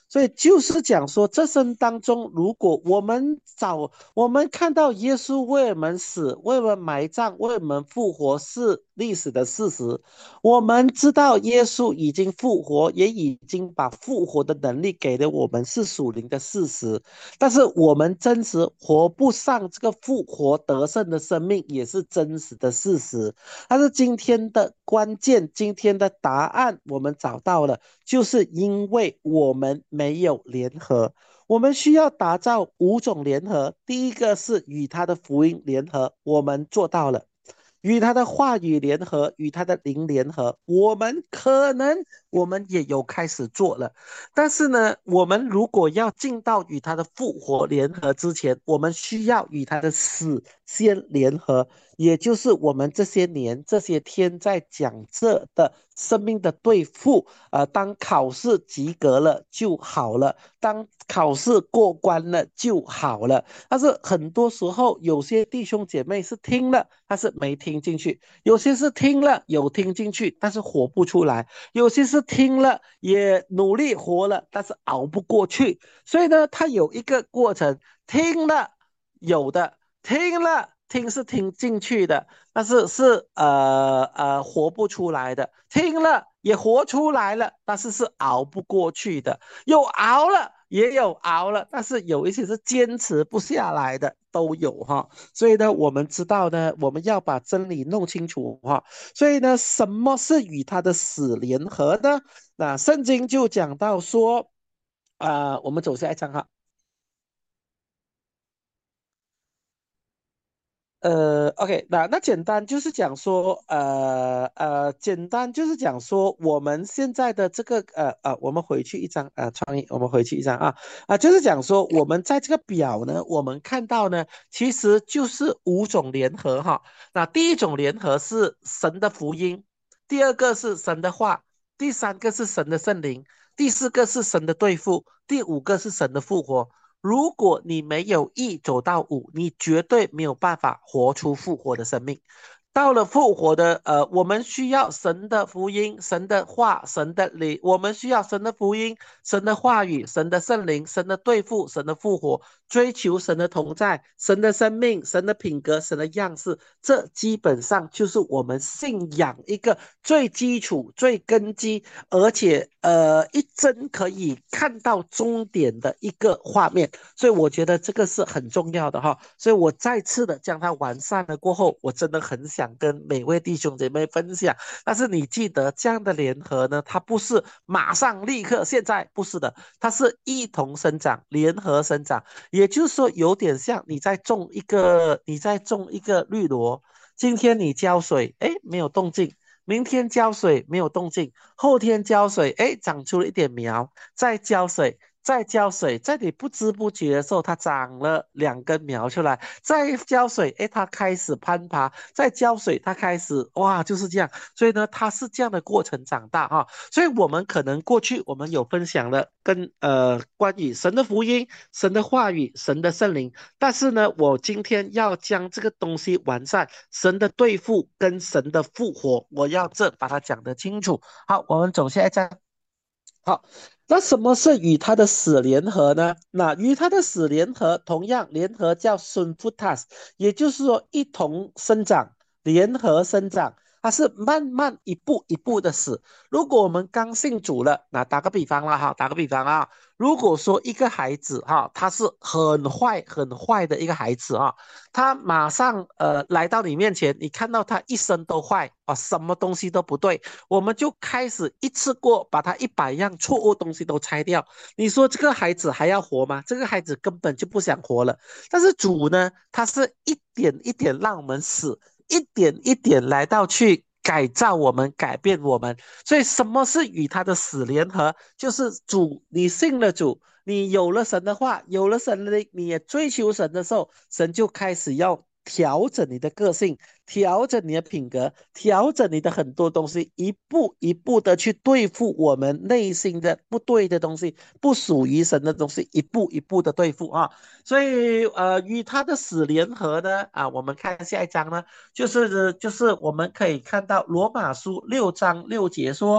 所以就是讲说，这生当中，如果我们看到耶稣为我们死、为我们埋葬、为我们复活是历史的事实，我们知道耶稣已经复活，也已经把复活的能力给了我们，是属灵的事实。但是我们真实活不上这个复活得胜的生命，也是真实的事实。但是今天的关键，今天的答案，我们找到了，就是因为我们没有联合。我们需要打造5种联合，第一个是与他的福音联合，我们做到了。与他的话语联合，与他的灵联合，我们也有开始做了。但是呢，我们如果要进到与他的复活联合之前，我们需要与他的死先联合，也就是我们这些年、这些天在讲这的生命的对付。当考试及格了就好了，当考试过关了就好了。但是很多时候，有些弟兄姐妹是听了，但是没听进去；有些是听了，有听进去，但是活不出来；有些是听了，也努力活了，但是熬不过去。所以呢，它有一个过程，听了有的，听了听是听进去的，但是活不出来的，听了也活出来了，但是是熬不过去的，又熬了。也有熬了，但是有一些是坚持不下来的，都有哈。所以呢，我们知道呢，我们要把真理弄清楚哈。所以呢，什么是与他的死联合呢？那圣经就讲到说，我们走下一章哈。OK，那简单就是讲说，简单就是讲说，我们现在的这个我们回去一张创意，我们回去一张就是讲说，我们在这个表呢，我们看到呢，其实就是5种联合哈。那第一种联合是神的福音，第二个是神的话，第三个是神的圣灵，第四个是神的对付，第五个是神的复活。如果你没有1走到5，你绝对没有办法活出复活的生命。到了复活的，我们需要神的福音、神的话、神的灵，我们需要神的福音、神的话语、神的圣灵、神的对付、神的复活，追求神的同在、神的生命、神的品格、神的样式。这基本上就是我们信仰一个最基础、最根基，而且一针可以看到终点的一个画面。所以我觉得这个是很重要的哈。所以我再次的将它完善了过后，我真的很想跟每位弟兄姐妹分享。但是你记得这样的联合呢，它不是马上立刻现在，不是的，它是一同生长，联合生长。也就是说，有点像你在种一个绿萝，今天你浇水，哎，没有动静。明天浇水没有动静，后天浇水，哎，长出了一点苗，再浇水，再浇水，在你不知不觉的时候，它长了2根苗出来，再浇水，哎，它开始攀爬，再浇水，它开始哇，就是这样。所以呢，它是这样的过程长大哈。所以我们可能过去我们有分享了关于神的福音、神的话语、神的圣灵，但是呢，我今天要将这个东西完善，神的对付跟神的复活，我要把它讲得清楚。好，我们走下一章。好，那什么是与他的死联合呢？那与他的死联合，同样联合叫 sunfutas，也就是说一同生长，联合生长，它是慢慢一步一步的死。如果我们刚信主了，那打个比方了哈，打个比方啊，如果说一个孩子哈，他是很坏很坏的一个孩子啊，他马上来到你面前，你看到他一生都坏啊，什么东西都不对。我们就开始一次过把他100样错误东西都拆掉。你说这个孩子还要活吗？这个孩子根本就不想活了。但是主呢，他是一点一点让我们死，一点一点来到去改造我们，改变我们。所以什么是与他的死联合？就是主，你信了主，你有了神的话，有了神的灵，你也追求神的时候，神就开始要调整你的个性，调整你的品格，调整你的很多东西，一步一步的去对付我们内心的不对的东西，不属于神的东西，一步一步的对付啊。所以与他的死联合呢，我们看下一章呢，就是我们可以看到罗马书6章6节说，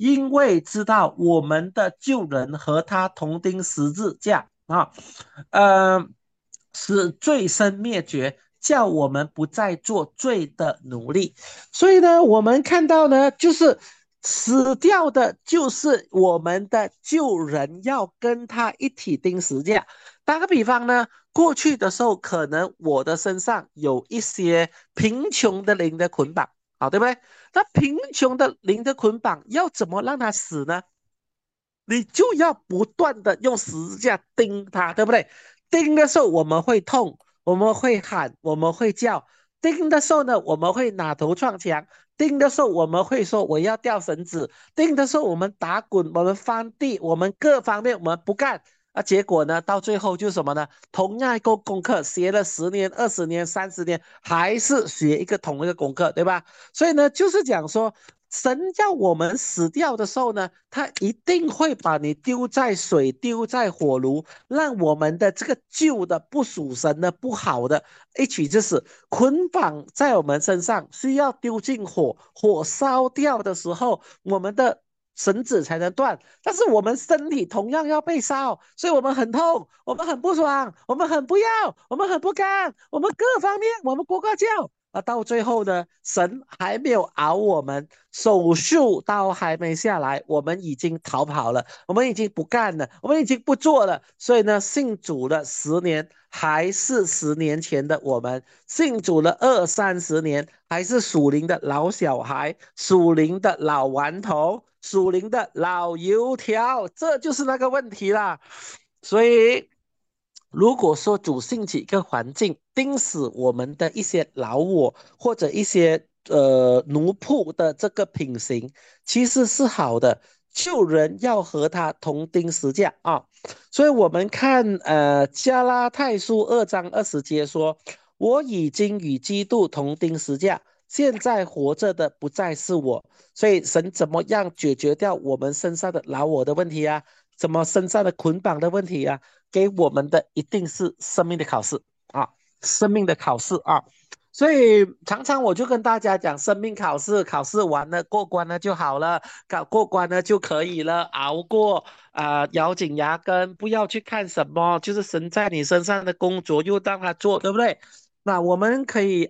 因为知道我们的旧人和他同钉十字架啊，使罪身灭绝，叫我们不再做罪的奴隶。所以呢，我们看到呢，就是死掉的，就是我们的旧人，要跟他一起钉十字架。打个比方呢，过去的时候，可能我的身上有一些贫穷的灵的捆绑，好，对不对？那贫穷的灵的捆绑要怎么让他死呢？你就要不断的用十字架钉他，对不对？钉的时候我们会痛，我们会喊，我们会叫。钉的时候呢，我们会拿头撞墙。钉的时候我们会说我要吊绳子。钉的时候我们打滚，我们翻地，我们各方面我们不干。结果呢，到最后就是什么呢？同样一个功课，学了10年、20年、30年，还是学一个同一个功课，对吧？所以呢，就是讲说，神要我们死掉的时候呢，他一定会把你丢在水、丢在火炉，让我们的这个旧的、不属神的、不好的一起之死捆绑在我们身上，需要丢进火，火烧掉的时候，我们的绳子才能断。但是我们身体同样要被烧，所以我们很痛，我们很不爽，我们很不要，我们很不甘，我们各方面我们呱呱叫。到最后呢，神还没有熬我们，手术刀还没下来，我们已经逃跑了，我们已经不干了，我们已经不做了。所以呢，信主了10年，还是10年前的我们；信主了20-30年，还是属灵的老小孩，属灵的老顽童，属灵的老油条，这就是那个问题啦。所以，如果说主兴起一个环境，盯死我们的一些老我或者一些奴仆的这个品行，其实是好的。救人要和他同钉十架啊，所以我们看加拉太书2章20节说：“我已经与基督同钉十架，现在活着的不再是我。”所以神怎么样解决掉我们身上的老我的问题啊？怎么身上的捆绑的问题啊？给我们的一定是生命的考试啊，生命的考试啊。所以常常我就跟大家讲，生命考试，考试完了过关了就好了，过关了就可以了，熬过咬紧牙根，不要去看什么，就是神在你身上的工作又让他做，对不对？那我们可以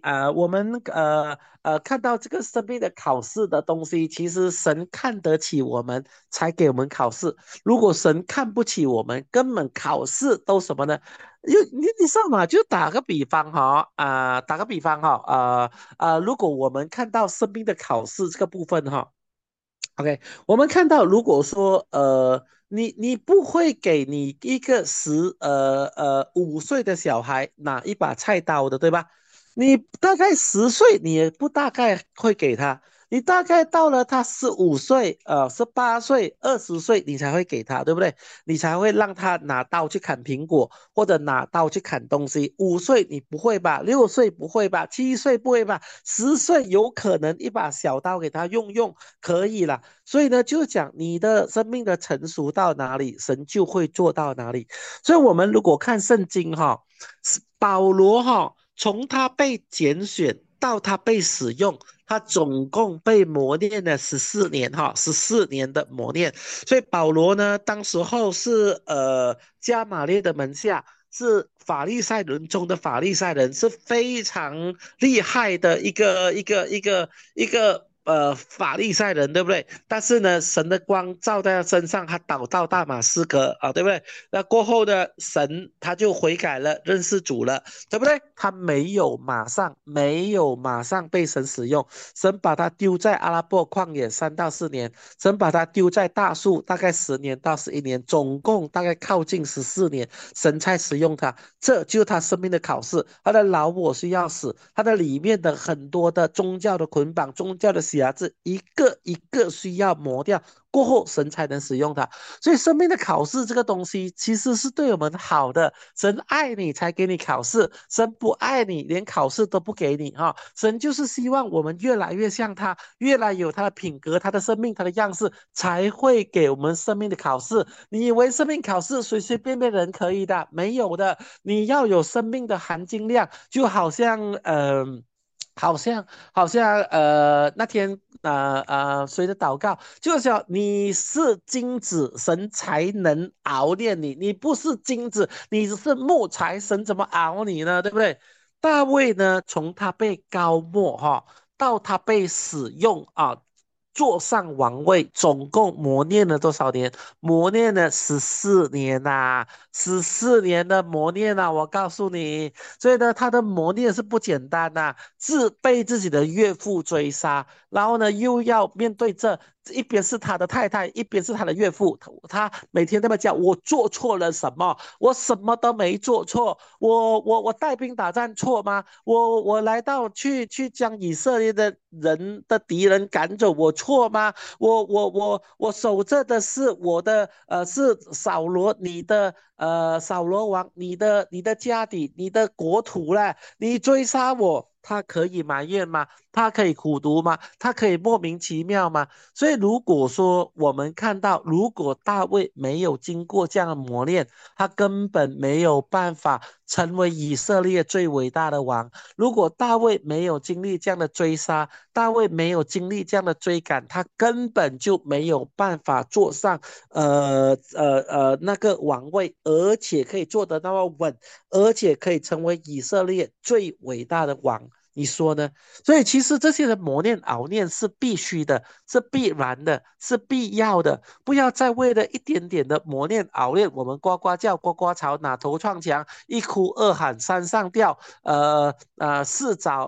看到这个生命的考试的东西，其实神看得起我们，才给我们考试。如果神看不起我们，根本考试都什么呢？你知道吗？就打个比方哈，打个比方哈，如果我们看到生命的考试这个部分哈，OK，我们看到如果说你不会给你一个5岁的小孩拿一把菜刀的，对吧？你大概10岁，你也不大概会给他。你大概到了他15岁、18岁、20岁，你才会给他，对不对？你才会让他拿刀去砍苹果，或者拿刀去砍东西。5岁你不会吧？6岁不会吧？7岁不会吧？10岁有可能一把小刀给他用，可以了。所以呢，就讲你的生命的成熟到哪里，神就会做到哪里。所以，我们如果看圣经哈，保罗哈，从他被拣选到他被使用，他总共被磨练了14年哈，14年的磨练。所以保罗呢，当时候是加马列的门下，是法利赛人中的法利赛人，是非常厉害的一个法利赛人，对不对？但是呢，神的光照在他身上，他导到大马士革啊，对不对？那过后呢，神他就悔改了，认识主了，对不对？他没有马上被神使用，神把他丢在阿拉伯旷野3到4年，神把他丢在大树大概10年到11年，总共大概靠近14年，神才使用他。这就是他生命的考试，他的老我是要死，他的里面的很多的宗教的捆绑、宗教的辖制，一个一个需要磨掉。过后神才能使用它，所以生命的考试这个东西其实是对我们好的。神爱你才给你考试，神不爱你连考试都不给你哈。神就是希望我们越来越像他，越来有他的品格、他的生命、他的样式，才会给我们生命的考试。你以为生命考试随随便便人可以的？没有的，你要有生命的含金量，就好像好像那天谁的祷告就是说你是金子，神才能熬炼你，你不是金子，你只是木材，神怎么熬你呢？对不对？大卫呢，从他被膏抹到他被使用坐上王位，总共磨练了多少年？磨练了14年呐、14年的磨练呐、我告诉你。所以呢，他的磨练是不简单呐、被自己的岳父追杀，然后呢，又要面对一边是他的太太，一边是他的岳父，他每天这么讲，我做错了什么？我什么都没做错，我带兵打仗错吗？我来到去将以色列的人的敌人赶走，我错吗？我守着的是是扫罗扫罗王你的家底你的国土了，你追杀我。他可以埋怨吗？他可以苦读吗？他可以莫名其妙吗？所以，如果说我们看到，如果大卫没有经过这样的磨练，他根本没有办法成为以色列最伟大的王。如果大卫没有经历这样的追杀，大卫没有经历这样的追赶，他根本就没有办法坐上那个王位，而且可以坐得那么稳，而且可以成为以色列最伟大的王。你说呢？所以其实这些的磨练、熬练是必须的，是必然的，是必要的。不要再为了一点点的磨练、熬练，我们呱呱叫、呱呱吵、哪头撞墙、一哭二喊三上吊，四早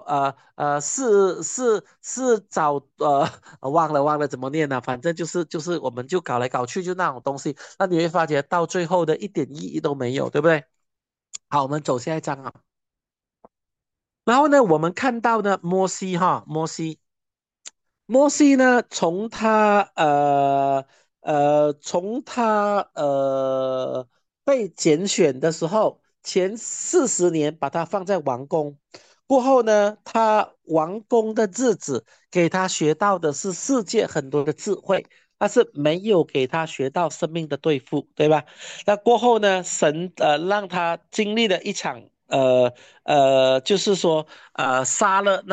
四早忘了怎么念了，反正就是我们就搞来搞去就那种东西，那你会发觉到最后的一点意义都没有，对不对？好，我们走下一章啊。然后呢，我们看到呢，摩西呢，从他被拣选的时候，前40年把他放在王宫，过后呢，他王宫的日子给他学到的是世界很多的智慧，但是没有给他学到生命的对付，对吧？那过后呢，神让他经历了一场就是说杀了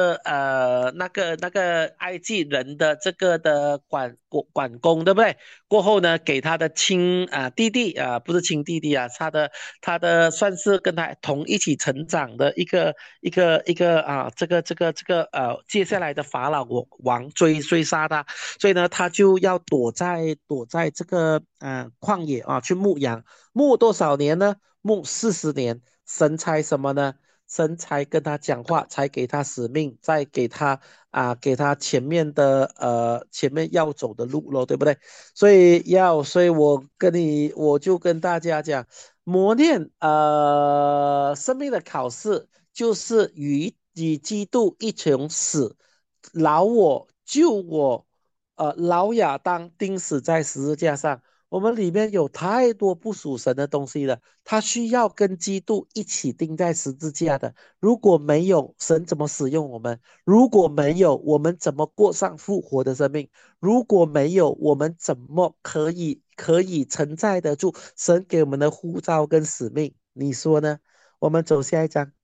那个埃及人的这个的管工，对不对？过后呢，给他的弟弟不是亲弟弟他的算是跟他同一起成长的一个这个接下来的法老王追杀他，所以呢，他就要躲在这个旷野去牧羊，牧多少年呢？牧40年。神才什么呢？神才跟他讲话，才给他使命，再给他前面要走的路咯，对不对？所以我就跟大家讲，磨练生命的考试，就是与基督一同死，老我救我，老亚当钉死在十字架上。我们里面有太多不属神的东西了，它需要跟基督一起钉在十字架的。如果没有，神怎么使用我们？如果没有，我们怎么过上复活的生命？如果没有，我们怎么可以承载得住神给我们的呼召跟使命？你说呢？我们走下一章。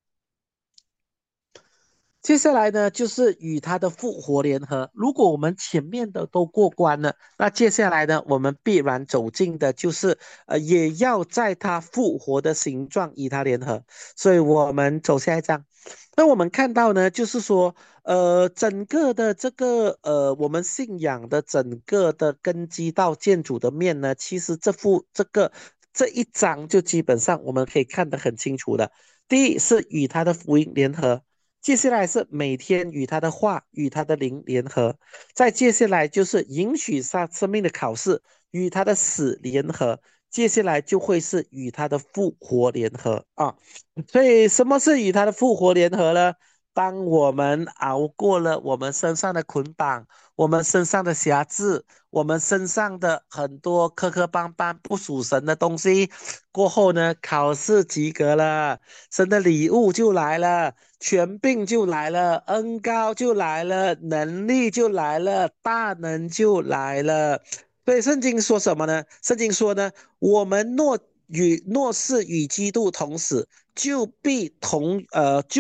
接下来呢，就是与他的复活联合。如果我们前面的都过关了，那接下来呢，我们必然走进的就是，也要在他复活的形状与他联合。所以我们走下一章。那我们看到呢，就是说，整个的这个我们信仰的整个的根基到建筑的面呢，其实这一章就基本上我们可以看得很清楚的。第一是与他的福音联合。接下来是每天与他的话与他的灵联合，再接下来就是允许他生命的考试与他的死联合，接下来就会是与他的复活联合啊。所以什么是与他的复活联合呢？当我们熬过了我们身上的捆绑，我们身上的辖制，我们身上的很多磕磕绊绊不属神的东西过后呢，考试及格了，神的礼物就来了。权柄就来了，恩高就来了，能力就来了，大能就来了。所以圣经说什么呢？圣经说呢，我们若是与基督同死，就必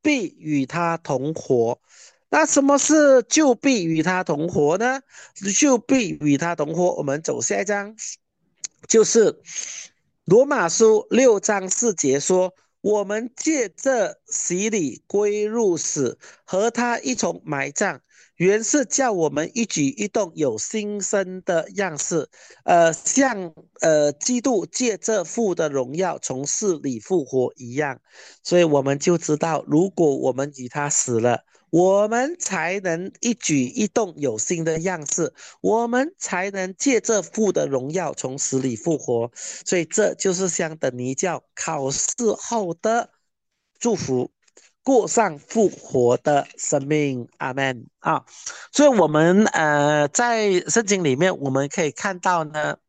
必与他同活。那什么是就必与他同活呢？就必与他同活。我们走下一章，就是罗马书6章4节说，我们借这洗礼归入死，和他一同埋葬，原是叫我们一举一动有新生的样式，像基督借这父的荣耀从死里复活一样。所以我们就知道，如果我们与他死了，我们才能一举一动有新的样式，我们才能借这父的荣耀从死里复活。所以这就是相等于叫考试后的祝福，过上复活的生命。阿门啊！所以我们在圣经里面我们可以看到呢，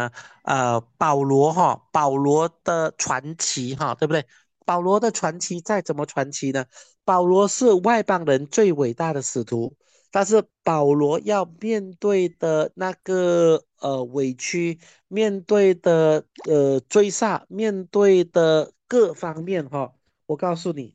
保罗的传奇对不对？保罗的传奇再怎么传奇呢？保罗是外邦人最伟大的使徒，但是保罗要面对的那个委屈，面对的追杀，面对的各方面我告诉你，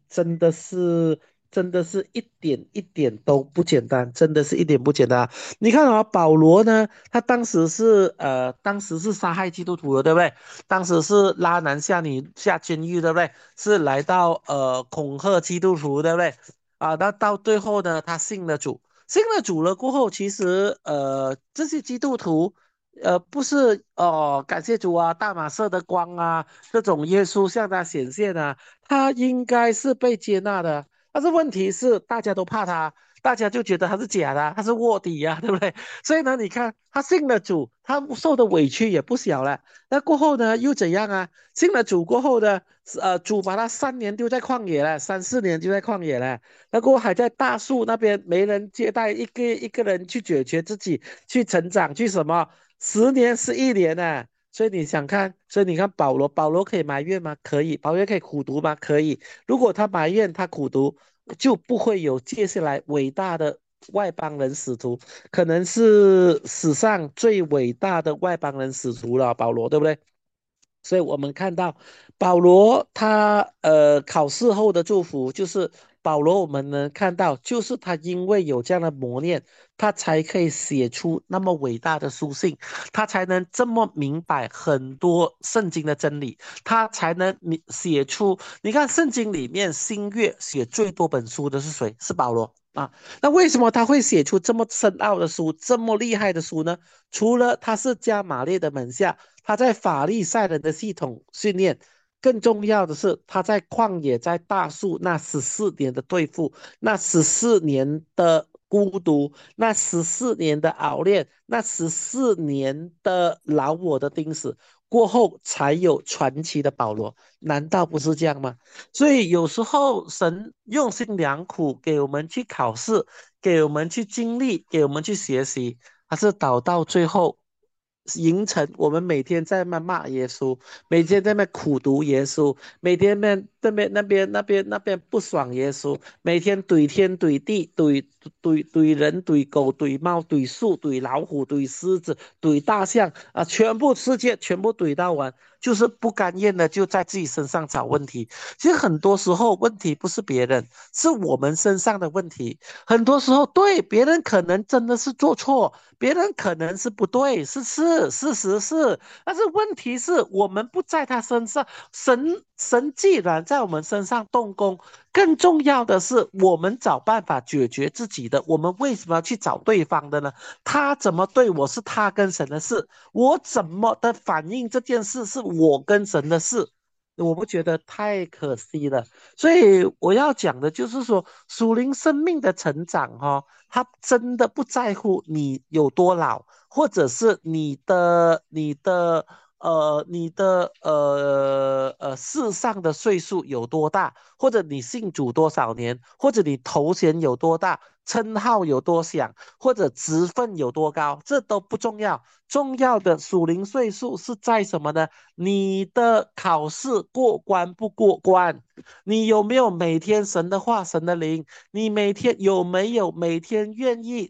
真的是一点一点都不简单，真的是一点不简单。你看保罗呢，他当时是杀害基督徒的，对不对？当时是拉男下女下监狱，对不对？是来到恐吓基督徒，对不对？那到最后呢，他信了主，信了主了过后，其实这些基督徒不是感谢主啊，大马色的光啊，这种耶稣向他显现啊，他应该是被接纳的。但是问题是，大家都怕他，大家就觉得他是假的，他是卧底呀、对不对？所以呢，你看他信了主，他受的委屈也不小了。那过后呢，又怎样啊？信了主过后呢，主把他3年丢在旷野了，3、4年就在旷野了。那过后还在大树那边没人接待，一个人去解决自己，去成长，去什么10年11年呢？所以你想看，所以你看保罗可以埋怨吗？可以。保罗可以苦读吗？可以。如果他埋怨他苦读，就不会有接下来伟大的外邦人使徒，可能是史上最伟大的外邦人使徒了，保罗，对不对？所以我们看到保罗他考试后的祝福，就是保罗我们能看到，就是他因为有这样的磨练，他才可以写出那么伟大的书信，他才能这么明白很多圣经的真理，他才能写出。你看圣经里面新约写最多本书的是谁？是保罗啊。那为什么他会写出这么深奥的书，这么厉害的书呢？除了他是加玛列的门下。他在法利赛人的系统训练，更重要的是他在旷野在大树那14年的对付，那14年的孤独，那14年的熬炼，那14年的老我的钉死过后，才有传奇的保罗，难道不是这样吗？所以有时候神用心良苦给我们去考试，给我们去经历，给我们去学习，还是导到最后形成我们每天在那骂耶稣，每天在那苦读耶稣，每天那边不爽耶稣，每天怼天怼地怼人怼狗怼猫怼树怼老虎怼狮子怼大象全部世界全部怼到完，就是不甘愿的就在自己身上找问题。其实很多时候问题不是别人，是我们身上的问题。很多时候对别人可能真的是做错。别人可能是不对，事实是，但是问题是我们不在他身上，神既然在我们身上动工，更重要的是我们找办法解决自己的。我们为什么要去找对方的呢？他怎么对我是他跟神的事，我怎么的反应这件事是我跟神的事。我不觉得太可惜了，所以我要讲的就是说，属灵生命的成长他真的不在乎你有多老，或者是你的世上的岁数有多大，或者你信主多少年，或者你头衔有多大，称号有多响，或者职分有多高，这都不重要。重要的属灵岁数是在什么呢？你的考试过关不过关？你有没有每天神的话、神的灵？你每天有没有每天愿意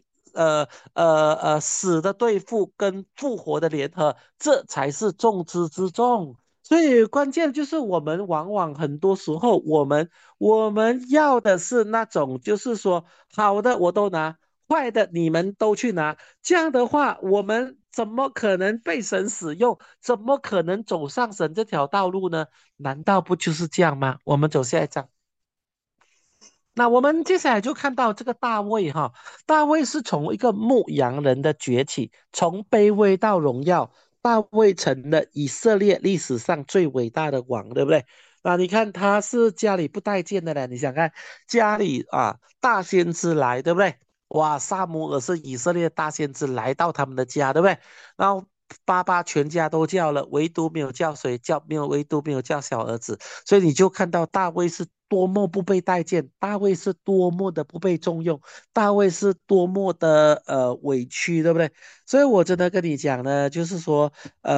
死的对付跟复活的联合？这才是重中之重。 所以关键就是我们往往很多时候，我们要的是那种，就是说好的我都拿，坏的你们都去拿。这样的话，我们怎么可能被神使用？怎么可能走上神这条道路呢？难道不就是这样吗？我们走下一章。那我们接下来就看到这个大卫哈，大卫是从一个牧羊人的崛起，从卑微到荣耀，大卫成了以色列历史上最伟大的王，对不对？那你看他是家里不待见的嘞，你想看家里啊大先知来，对不对？哇，撒母耳是以色列大先知来到他们的家，对不对？然后爸爸全家都叫了，唯独没有叫谁叫，没有唯独没有叫小儿子。所以你就看到大卫是多么不被待见，大卫是多么的不被重用，大卫是多么的委屈，对不对？所以我真的跟你讲呢，就是说，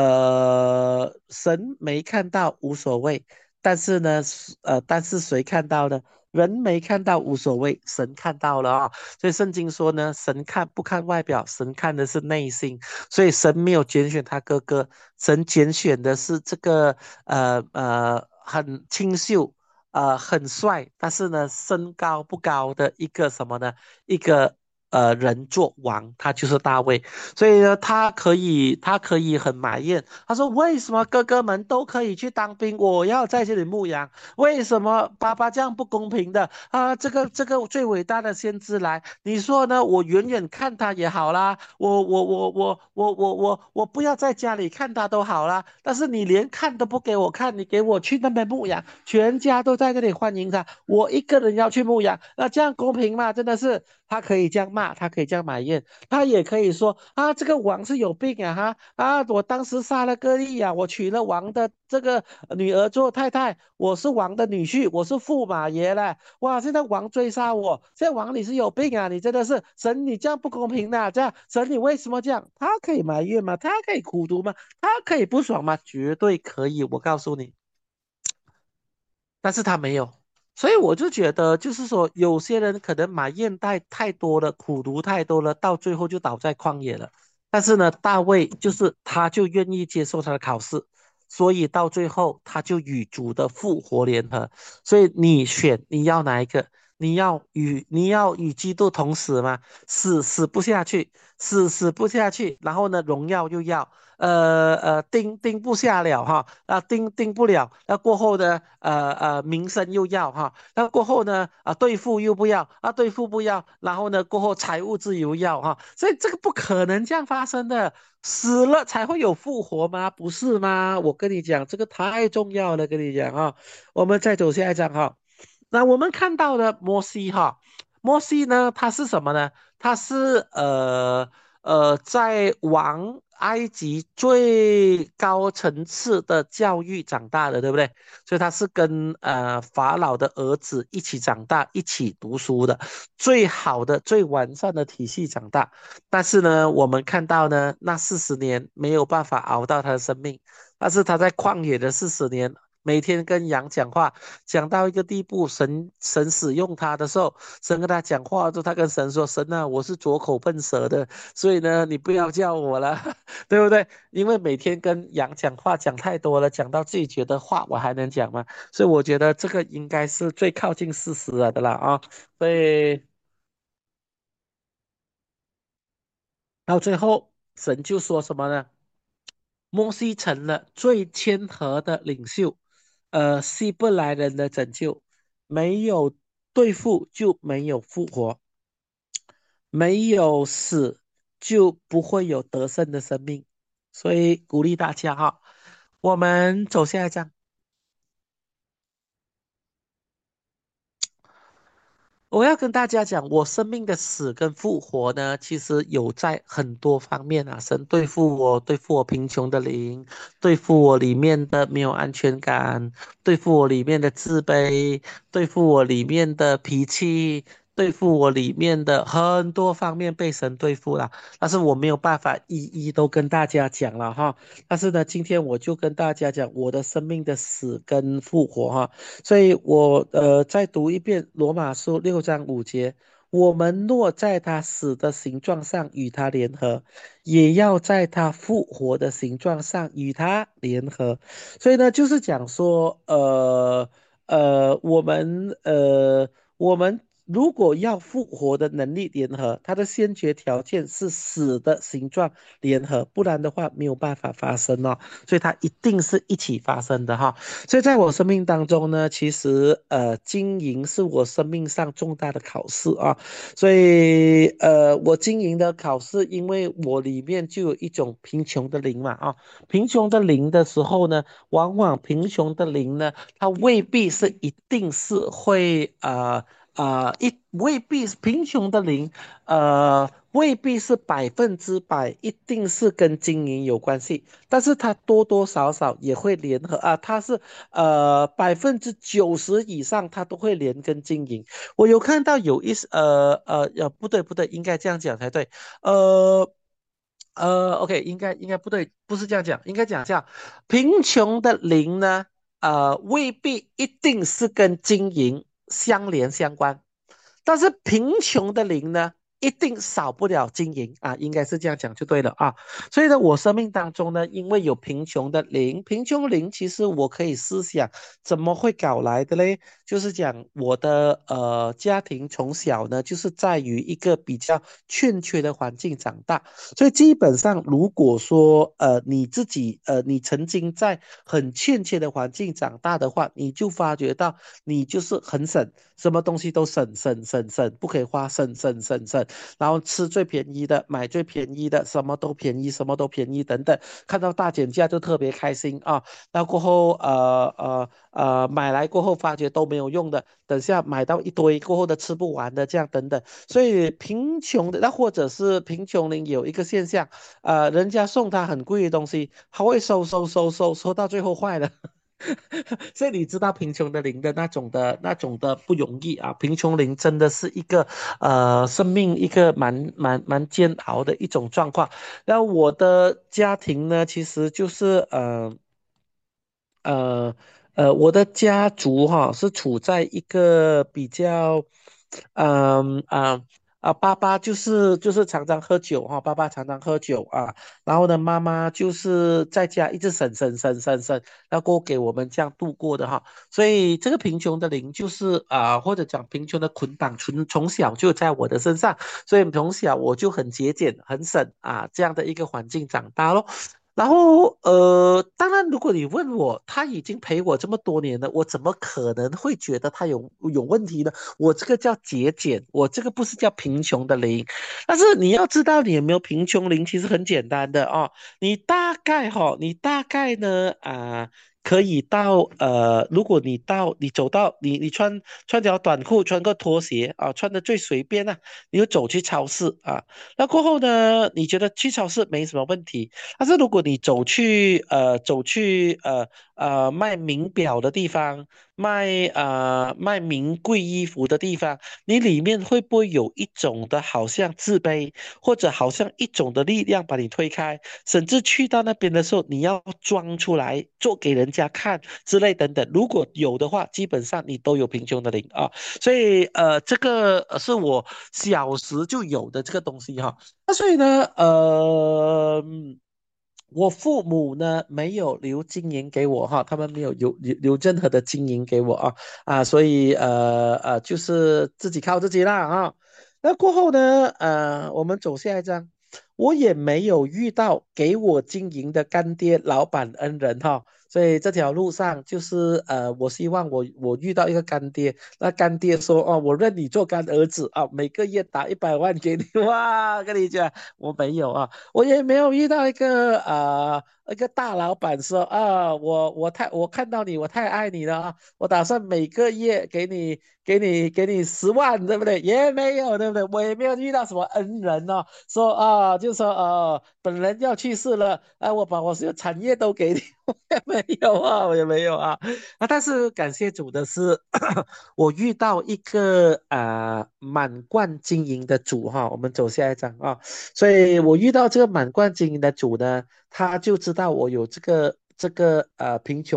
神没看到无所谓，但是呢，但是谁看到呢？人没看到无所谓，神看到了啊、所以圣经说呢，神看不看外表，神看的是内心。所以神没有拣选他哥哥，神拣选的是这个很清秀很帅，但是呢身高不高的一个什么呢？一个人做王，他就是大卫。所以呢他可以很埋怨，他说为什么哥哥们都可以去当兵，我要在这里牧羊？为什么爸爸这样不公平的啊？这个最伟大的先知来，你说呢？我远远看他也好啦，我不要在家里看他都好啦。但是你连看都不给我看，你给我去那边牧羊，全家都在这里欢迎他，我一个人要去牧羊，那这样公平吗？真的是，他可以这样骂，他可以这样埋怨，他也可以说啊，这个王是有病啊哈啊！我当时杀了歌利亚，我娶了王的这个女儿做太太，我是王的女婿，我是驸马爷了。哇，现在王追杀我，现在王你是有病啊！你真的是神，你这样不公平的，这样神你为什么这样？他可以埋怨吗？他可以苦读吗？他可以不爽吗？绝对可以，我告诉你。但是他没有，所以我就觉得，就是说，有些人可能埋怨太多了，苦读太多了，到最后就倒在旷野了。但是呢，大卫就是他就愿意接受他的考试，所以到最后他就与主的复活联合。所以你选你要哪一个？你要与基督同死吗？死不下去，死不下去，然后呢，荣耀又要。定不下了哈，定不了，那过后呢，名声又要哈，那过后呢，对付又不要，对付不要，然后呢，过后财务自由要哈，所以这个不可能这样发生的，死了才会有复活吗？不是吗？我跟你讲，这个太重要了，跟你讲啊，我们再走下一章哈，那我们看到的摩西哈，摩西呢，他是什么呢？他是在埃及最高层次的教育长大的，对不对？所以他是跟法老的儿子一起长大，一起读书的，最好的、最完善的体系长大。但是呢，我们看到呢，那40年没有办法熬到他的生命，但是他在旷野的40年。每天跟羊讲话，讲到一个地步，神使用他的时候，神跟他讲话之后，他跟神说：“神啊，我是拙口笨舌的，所以呢，你不要叫我了，对不对？因为每天跟羊讲话讲太多了，讲到自己觉得话我还能讲吗？所以我觉得这个应该是最靠近事实了的啦啊。所以到最后，神就说什么呢？摩西成了最谦和的领袖，希伯来人的拯救，没有对付就没有复活，没有死就不会有得胜的生命，所以鼓励大家哈，我们走下一章。我要跟大家讲，我生命的死跟复活呢，其实有在很多方面啊。神对付我，对付我贫穷的灵，对付我里面的没有安全感，对付我里面的自卑，对付我里面的脾气，对付我里面的很多方面被神对付了。但是我没有办法一一都跟大家讲了哈。但是呢，今天我就跟大家讲我的生命的死跟复活哈。所以我再读一遍罗马书6章5节， 我们若在他死的形状上与他联合，也要在他复活的形状上与他联合。所以呢，就是讲说，我们如果要复活的能力联合，它的先决条件是死的形状联合，不然的话没有办法发生哦。所以它一定是一起发生的哈。所以在我生命当中呢，其实经营是我生命上重大的考试啊。所以我经营的考试，因为我里面就有一种贫穷的灵嘛啊，贫穷的灵的时候呢，往往贫穷的灵呢，它未必是一定是会未必是贫穷的灵，未必是100%一定是跟经营有关系，但是它多多少少也会联合啊，它是90%以上它都会连跟经营。我有看到有不对，应该这样讲才对，呃。OK，应该不对，不是这样讲，应该讲这样，贫穷的灵呢，未必一定是跟经营相连相关，但是贫穷的灵呢，一定少不了经营啊，应该是这样讲就对了啊。所以呢，我生命当中呢，因为有贫穷的灵，贫穷灵其实我可以思想怎么会搞来的嘞？就是讲我的家庭从小呢，就是在于一个比较欠缺的环境长大，所以基本上如果说你自己你曾经在很欠缺的环境长大的话，你就发觉到你就是很省，什么东西都省省省省，不可以花省省省省，然后吃最便宜的，买最便宜的，什么都便宜，什么都便宜等等，看到大减价就特别开心啊。那过后买来过后发觉都没有用的，等下买到一堆过后的吃不完的，这样等等。所以贫穷的，那或者是贫穷人有一个现象，人家送他很贵的东西，他会收到最后坏了。所以你知道贫穷的灵的那种的不容易啊，贫穷灵真的是一个生命一个蛮煎熬的一种状况。然后我的家庭呢，其实就是呃我的家族哈是处在一个比较，嗯爸爸就是常常喝酒哈，爸爸常常喝酒啊，然后呢，妈妈就是在家一直省，然后过后给我们这样度过的哈，所以这个贫穷的灵就是或者讲贫穷的捆绑，从小就在我的身上，所以从小我就很节俭、很省啊这样的一个环境长大咯。然后，当然，如果你问我，他已经陪我这么多年了，我怎么可能会觉得他有问题呢？我这个叫节俭，我这个不是叫贫穷的灵。但是你要知道，你有没有贫穷灵，其实很简单的哦。你大概呢可以到如果你走到你穿条短裤，穿个拖鞋啊，穿的最随便啊，你就走去超市啊。那过后呢，你觉得去超市没什么问题？但是如果你走去卖名表的地方，卖名贵衣服的地方，你里面会不会有一种的好像自卑，或者好像一种的力量把你推开，甚至去到那边的时候，你要装出来做给人家看之类等等。如果有的话，基本上你都有贫穷的灵啊。所以这个是我小时就有的这个东西哈。那所以呢，我父母呢没有留经营给我哈，他们没有留任何的经营给我所以就是自己靠自己啦啊。那过后呢，我们走下一章，我也没有遇到给我经营的干爹、老板、恩人哈。所以这条路上就是我希望我遇到一个干爹，那干爹说哦，我认你做干儿子啊，每个月打100万给你，哇，跟你讲我没有啊。我也没有遇到一个大老板说我看到你，我太爱你了啊，我打算每个月给你10万，对不对？也没有，对不对？我也没有遇到什么恩人哦，说就说本人要去世了，我把我所有产业都给你，我也没有啊，我也没有但是感谢主的是，我遇到一个满贯经营的主哈，我们走下一章啊。所以我遇到这个满贯经营的主呢，他就知道我有这个贫穷的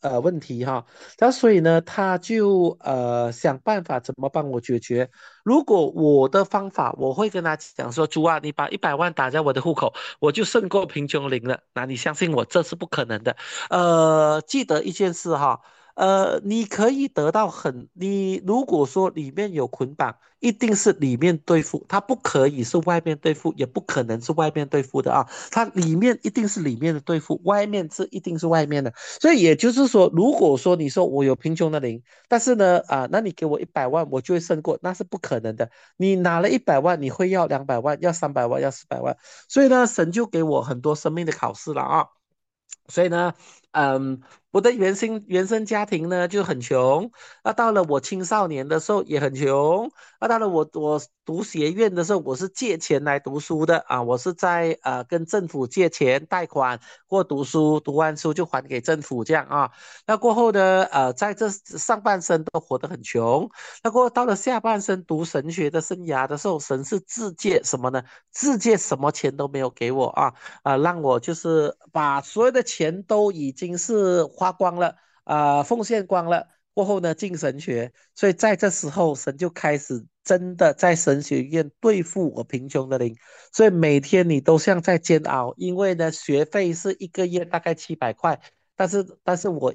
问题哈，那所以呢，他就想办法怎么帮我解决。如果我的方法，我会跟他讲说，猪啊，你把100万打在我的户口，我就胜过贫穷零了。那你相信我，这是不可能的。记得一件事哈。你可以得到你如果说里面有捆绑，一定是里面对付，它不可以是外面对付，也不可能是外面对付的啊，它里面一定是里面的对付，外面是一定是外面的，所以也就是说，如果说你说我有贫穷的灵，但是呢，那你给我100万，我就会胜过，那是不可能的。你拿了100万，你会要200万，要300万，要400万，所以呢，神就给我很多生命的考试了啊。所以呢，嗯，我的原生家庭呢就很穷，到了我青少年的时候也很穷，到了我读学院的时候，我是借钱来读书的啊，我是在跟政府借钱贷款或读书，读完书就还给政府这样啊。那过后呢，在这上半生都活得很穷，那过后到了下半生读神学的生涯的时候，神是自借什么呢？自借什么钱都没有给我啊。让我就是把所有的钱都已经是花光了，奉献光了。过后呢，进神学，所以在这时候，神就开始真的在神学院对付我贫穷的灵，所以每天你都像在煎熬，因为呢，学费是一个月大概700块，但是我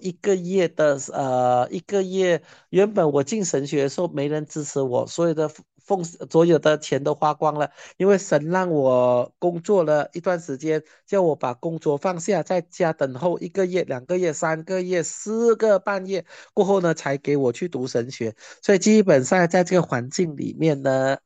一个月原本我进神学的时候没人支持我，所有的钱都花光了。因为神让我工作了一段时间，叫我把工作放下，在家等候1个月、2个月、3个月、4个半月过后呢，才给我去读神学。所以基本上在这个环境里面呢，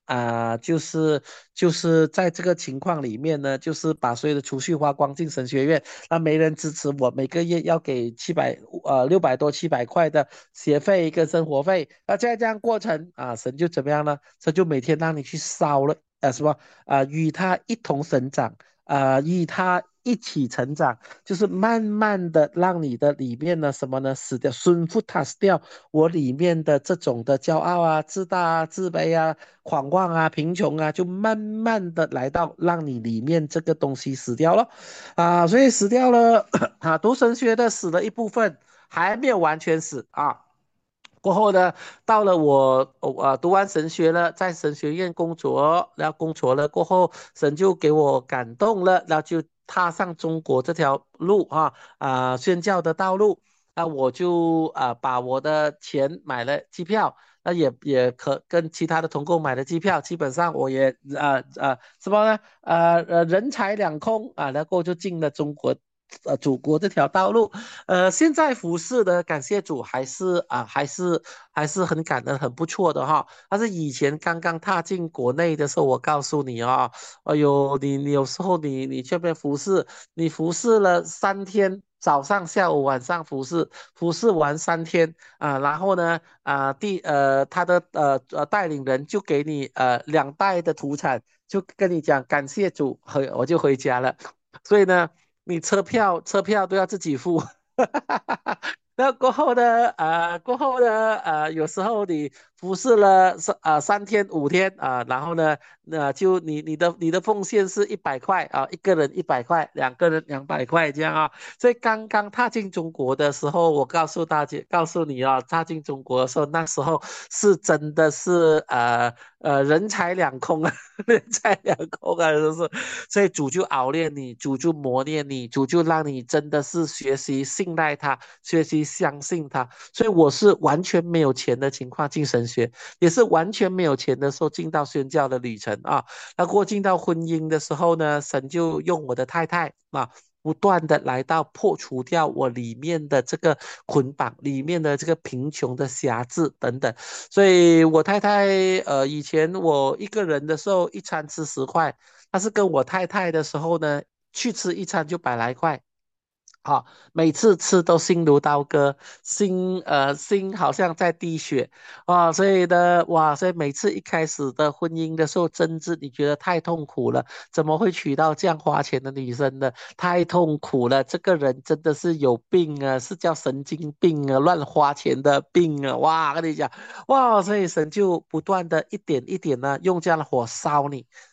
就是在这个情况里面呢，就是把所有的储蓄花光进神学院，那没人支持我，每个月要给600多700块的学费跟生活费，那在这样过程神就怎么样呢？神就每天让你去烧了。什么与他一同成长，与他一起成长，就是慢慢的让你的里面呢什么呢死掉，顺服他死掉我里面的这种的骄傲啊、自大啊、自卑啊、狂妄啊、贫穷啊，就慢慢的来到让你里面这个东西死掉了所以死掉了读神学的死了一部分，还没有完全死啊。过后呢，到了我读完神学了，在神学院工作，然后工作了过后，神就给我感动了，然后就踏上中国这条路宣教的道路。那我就把我的钱买了机票，那也跟其他的同工买了机票，基本上我也什么呢人财两空然后就进了中国。祖国这条道路，现在服饰的感谢主还是很感恩很不错的哈。但是以前刚刚踏进国内的时候，我告诉你哎呦，你有时候你这边你服侍了3天。早上、下午、晚上服侍完3天然后呢他的带领人就给你2袋的土产，就跟你讲感谢主，我就回家了。所以呢，你车票都要自己付。那过后呢，有时候你服侍了3天5天然后呢，那就你的奉献是100块一个人100块，2个人200块这样所以刚刚踏进中国的时候，我告诉你踏进中国的时候，那时候是真的是人财两空啊，人财两空就是所以主就熬炼你，主就磨练你，主就让你真的是学习信赖他，学习相信他。所以我是完全没有钱的情况进神学，也是完全没有钱的时候进到宣教的旅程那过进到婚姻的时候呢，神就用我的太太不断的来到破除掉我里面的这个捆绑，里面的这个贫穷的辖制等等。所以我太太以前我一个人的时候一餐吃10块，但是跟我太太的时候呢，去吃一餐就100来块。每次吃都心如刀割，心好像在滴血所以呢，哇，所以每次一开始的婚姻的时候争执，你觉得太痛苦了，怎么会娶到这样花钱的女生呢？太痛苦了，这个人真的是有病是叫神经病乱花钱的病哇，跟你讲，哇，所以神就不断的一点一点呢，用这样的火烧你，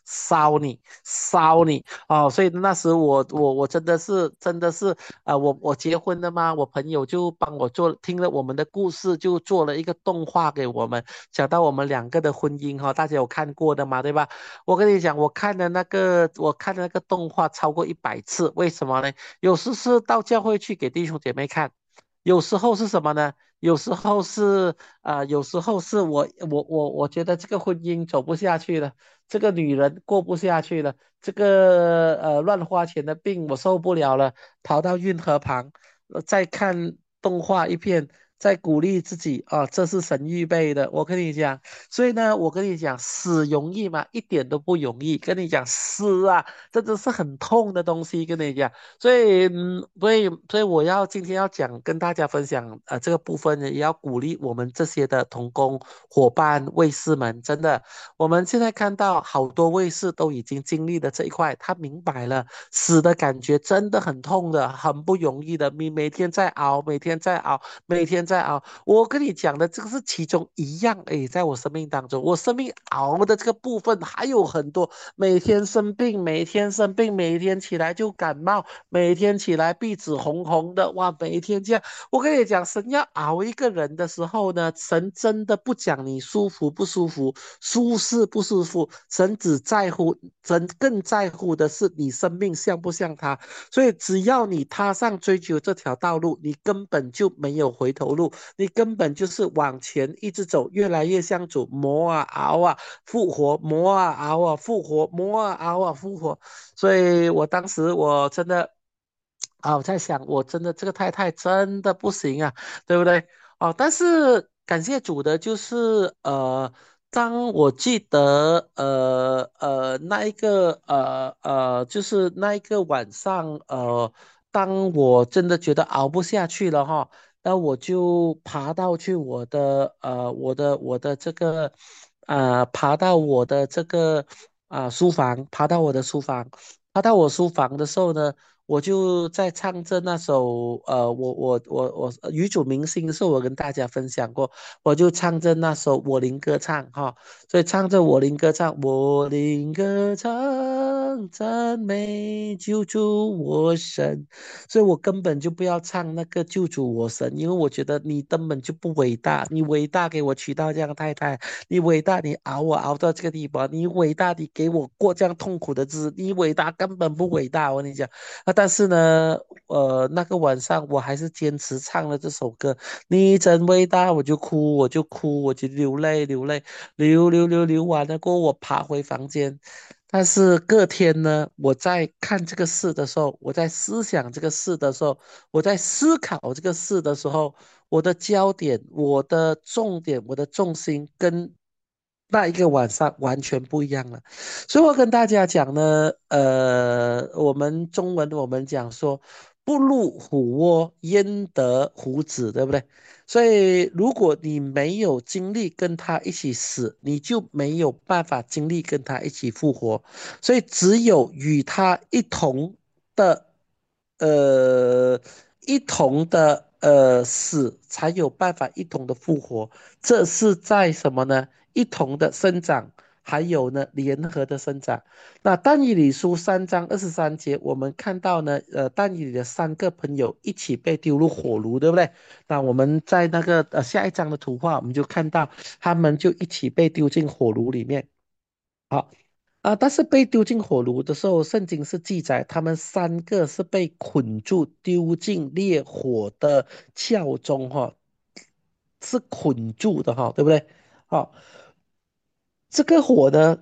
烧你哦。所以那时我真的是我结婚了嘛，我朋友就帮我做，听了我们的故事，就做了一个动画给我们，讲到我们两个的婚姻哈、大家有看过的嘛，对吧？我跟你讲，我看的那个动画超过100次，为什么呢？有时是到教会去给弟兄姐妹看，有时候是什么呢？有时候是我觉得这个婚姻走不下去了，这个女人过不下去了，这个乱花钱的病我受不了了，跑到运河旁，再看动画一片，再鼓励自己啊，这是神预备的。我跟你讲，所以呢，我跟你讲，死容易吗？一点都不容易。跟你讲，死啊，真的是很痛的东西。跟你讲。所以我今天要讲，跟大家分享，这个部分呢，也要鼓励我们这些的同工伙伴、卫士们，真的，我们现在看到好多卫士都已经经历了这一块，他明白了死的感觉真的很痛的，很不容易的，你每天在熬，每天在熬，每天在熬。我跟你讲的这个是其中一样，诶，在我生命当中，我生命熬的这个部分还有很多，每天生病，每天生病，每天起来就感冒。每天起来鼻子红红的，哇，每天这样。我跟你讲，神要熬一个人的时候呢，神真的不讲你舒服不舒服，舒适不舒服，神只在乎，神更在乎的是你生命像不像他。所以只要你踏上追求这条道路，你根本就没有回头路，你根本就是往前一直走，越来越像主，磨啊熬啊复活，磨啊熬啊复活，磨啊熬啊复活。所以我当时我真的我在想，我真的这个太太真的不行啊，对不对？哦，但是感谢主的就是当我记得那一个就是那一个晚上当我真的觉得熬不下去了哈，那我就爬到去我的这个爬到我的这个书房，爬到我的书房。他到我书房的时候呢，我就在唱着那首我女主明星的时候，我跟大家分享过，我就唱着那首我灵歌唱哈，所以唱着我灵歌唱，我灵歌唱，赞美救主我神，所以我根本就不要唱那个救主我神，因为我觉得你根本就不伟大，你伟大给我娶到这样的太太。你伟大，你熬我熬到这个地步，你伟大，你给我过这样痛苦的日子，你伟大根本不伟大，我跟你讲但是呢，那个晚上我还是坚持唱了这首歌，你真伟大，我就哭，我就哭，我就流泪，流泪，流完了过后，我爬回房间。但是隔天呢，我在看这个事的时候，我在思想这个事的时候，我在思考这个事的时候，我的焦点、我的重点、我的重心跟那一个晚上完全不一样了。所以我跟大家讲呢，我们中文我们讲说，不入虎窝焉得虎子，对不对？所以如果你没有经历跟他一起死，你就没有办法经历跟他一起复活。所以只有与他的，呃，死，才有办法一同的复活。这是在什么呢？一同的生长，还有呢联合的生长。那但以理书3章23节，我们看到呢，但以理的3个朋友一起被丢入火炉，对不对？那我们在那个下一章的图画，我们就看到他们就一起被丢进火炉里面。好。但是被丢进火炉的时候，圣经是记载他们3个是被捆住丢进烈火的窖中，哈，是捆住的，哈，对不对？好，这个火呢，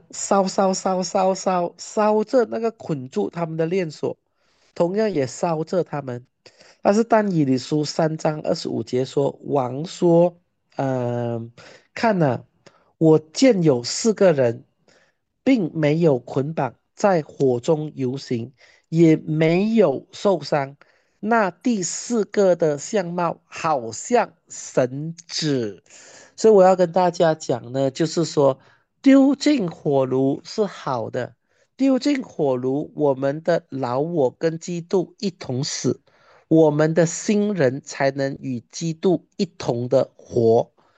烧着那个捆住他们的链锁，同样也烧着他们。但是但以理书3章25节说，王说，看呐、我见有4个人，并没有捆绑，在火中游行，也没有受伤。那第4个的相貌好像神子，所以我要跟大家讲呢，就是说丢进火炉是好的，丢进火炉，我们的老我跟基督一同死，我们的新人才能与基督一同的活。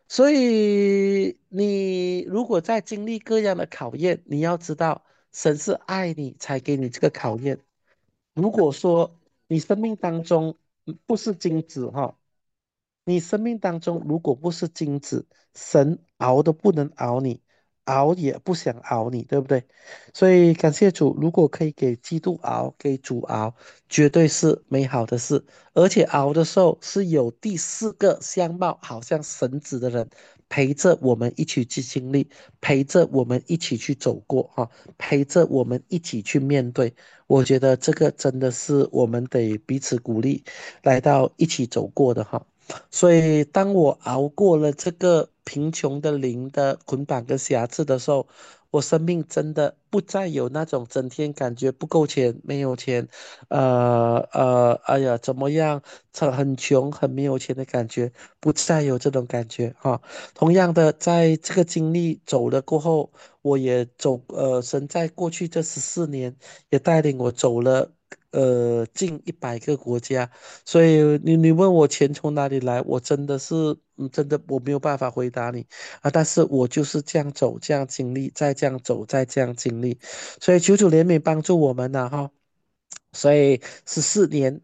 所以你如果在经历各样的考验，你要知道，神是爱你才给你这个考验。如果说你生命当中不是金子哈，你生命当中如果不是金子，神熬都不能熬你，熬也不想熬你，对不对？所以感谢主，如果可以给基督熬，给主熬，绝对是美好的事。而且熬的时候是有第四个相貌，好像神子的人陪着我们一起去经历，陪着我们一起去走过哈，陪着我们一起去面对。我觉得这个真的是我们得彼此鼓励，来到一起走过的哈。所以，当我熬过了这个贫穷的灵的捆绑跟瑕疵的时候，我生命真的不再有那种整天感觉不够钱、没有钱，哎呀，怎么样，很穷、很没有钱的感觉，不再有这种感觉哈。同样的，在这个经历走了过后，我也走，神在过去这14年也带领我走了。近100个国家，所以你问我钱从哪里来，我真的是，真的我没有办法回答你啊。但是我就是这样走，这样经历，再这样走，再这样经历。所以求主怜悯帮助我们呐、哈。所以14年，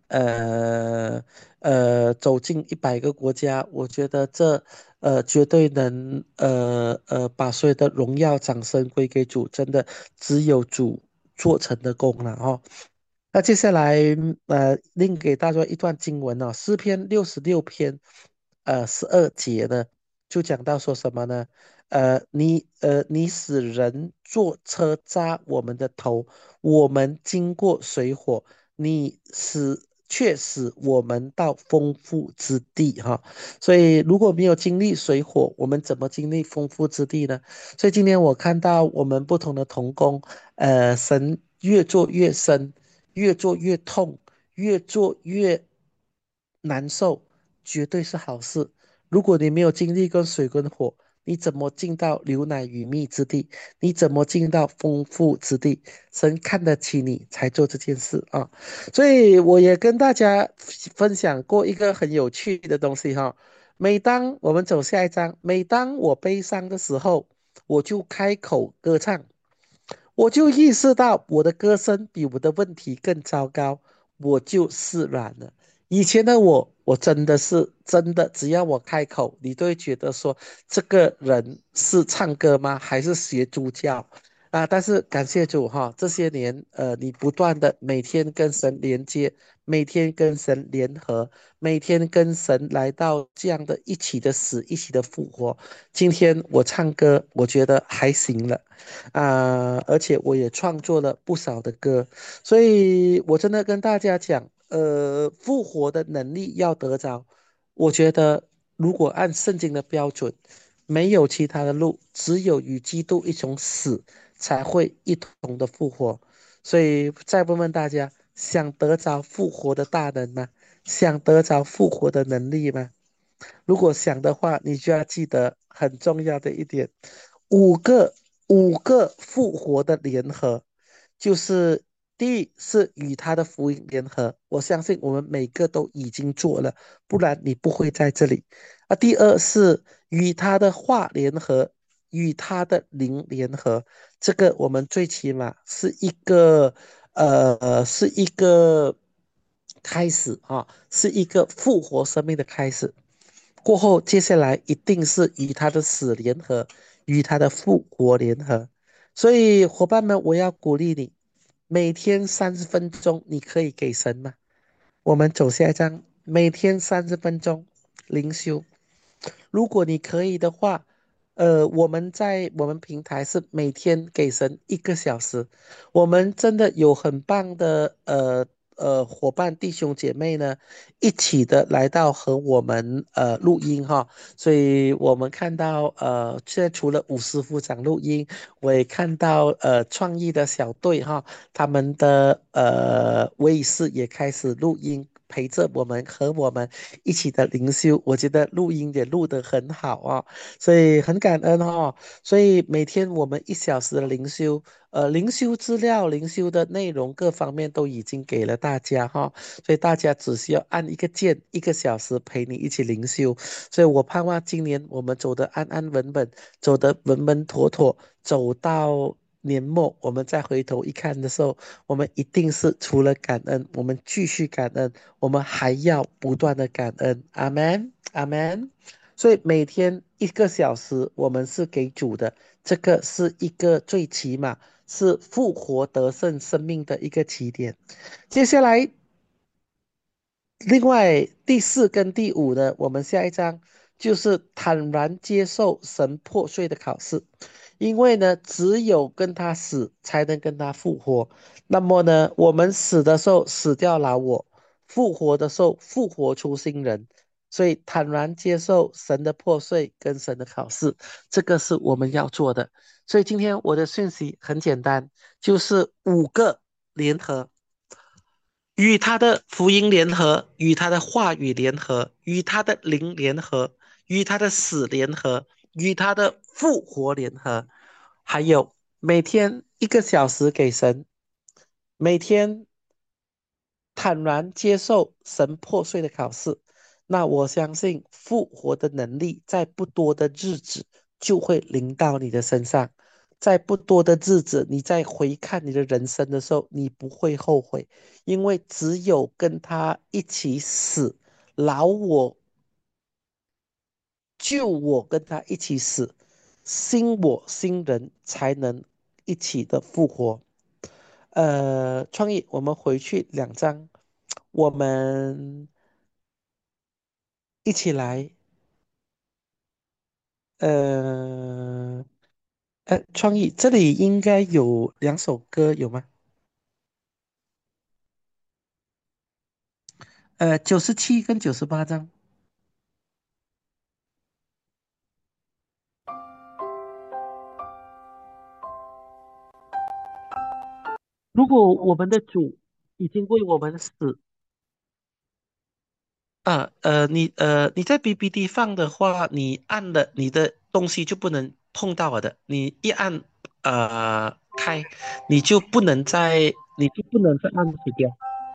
走进100个国家，我觉得这绝对能把所有的荣耀掌声归给主，真的只有主做成的功了哈。那接下来，另给大家一段经文哦，诗篇66篇，12节呢，就讲到说什么呢？你使人坐车扎我们的头，我们经过水火，却使我们到丰富之地哈。所以如果没有经历水火，我们怎么经历丰富之地呢？所以今天我看到我们不同的同工，神越做越深。越做越痛，越做越难受，绝对是好事。如果你没有经历过水跟火，你怎么进到流奶与蜜之地？你怎么进到丰富之地？神看得起你，才做这件事啊。所以我也跟大家分享过一个很有趣的东西哈。每当我们走下一章，每当我悲伤的时候，我就开口歌唱。我就意识到我的歌声比我的问题更糟糕，我就释然了。以前的我，我真的是真的，只要我开口，你都会觉得说这个人是唱歌吗？还是学猪叫啊？但是感谢主哈，这些年你不断的每天跟神连接，每天跟神联合，每天跟神来到这样的一起的死，一起的复活。今天我唱歌，我觉得还行了。而且我也创作了不少的歌，所以我真的跟大家讲，复活的能力要得着，我觉得如果按圣经的标准，没有其他的路，只有与基督一同死，才会一同的复活。所以再问问大家，想得着复活的大能吗？想得着复活的能力吗？如果想的话，你就要记得很重要的一点，五个五个复活的联合，就是第一是与他的福音联合，我相信我们每个都已经做了，不然你不会在这里。第二是与他的话联合，与他的灵联合，这个我们最起码是一个开始啊，是一个复活生命的开始。过后，接下来一定是与他的死联合，与他的复活联合。所以，伙伴们，我要鼓励你，每天30分钟，你可以给神吗？我们走下一章，每天30分钟灵修。如果你可以的话，我们平台是每天给神1个小时，我们真的有很棒的伙伴弟兄姐妹呢，一起的来到和我们录音哈，所以我们看到现在除了武师傅长录音，我也看到创意的小队哈，他们的卫视也开始录音。 陪着我们和我们一起的灵修，我觉得录音也录得很好哦，所以很感恩哦。所以每天我们1小时的灵修，灵修资料、灵修的内容各方面都已经给了大家哈，所以大家只需要按一个键，1个小时陪你一起灵修。所以我盼望今年我们走得安安稳稳，走得稳稳妥妥，走到年末，我们再回头一看的时候，我们一定是除了感恩，我们继续感恩，我们还要不断的感恩。阿门，阿门。所以每天1个小时，我们是给主的，这个是一个最起码是复活得胜生命的一个起点。接下来，另外第4跟第5呢，我们下一章就是坦然接受神破碎的考试，因为呢，只有跟他死，才能跟他复活。那么呢，我们死的时候死掉老我，复活的时候复活出新人。所以坦然接受神的破碎跟神的考试，这个是我们要做的。所以今天我的讯息很简单，就是5个联合。与他的福音联合，与他的话语联合，与他的灵联合，与他的死联合，与他的复活联合，还有每天1个小时给神，每天坦然接受神破碎的考试。那我相信复活的能力在不多的日子就会临到你的身上。在不多的日子，你在回看你的人生的时候，你不会后悔，因为只有跟他一起死，老我、旧我跟他一起死，新我、新人才能一起的复活。创意，我们回去2章，我们一起来，呃，创意，这里应该有2首歌，有吗？97跟98章。如果我们的主已经为我们死，你在 BBD 放的话，你按了你的东西就不能碰到了的，你一按开，你就不能再按死掉。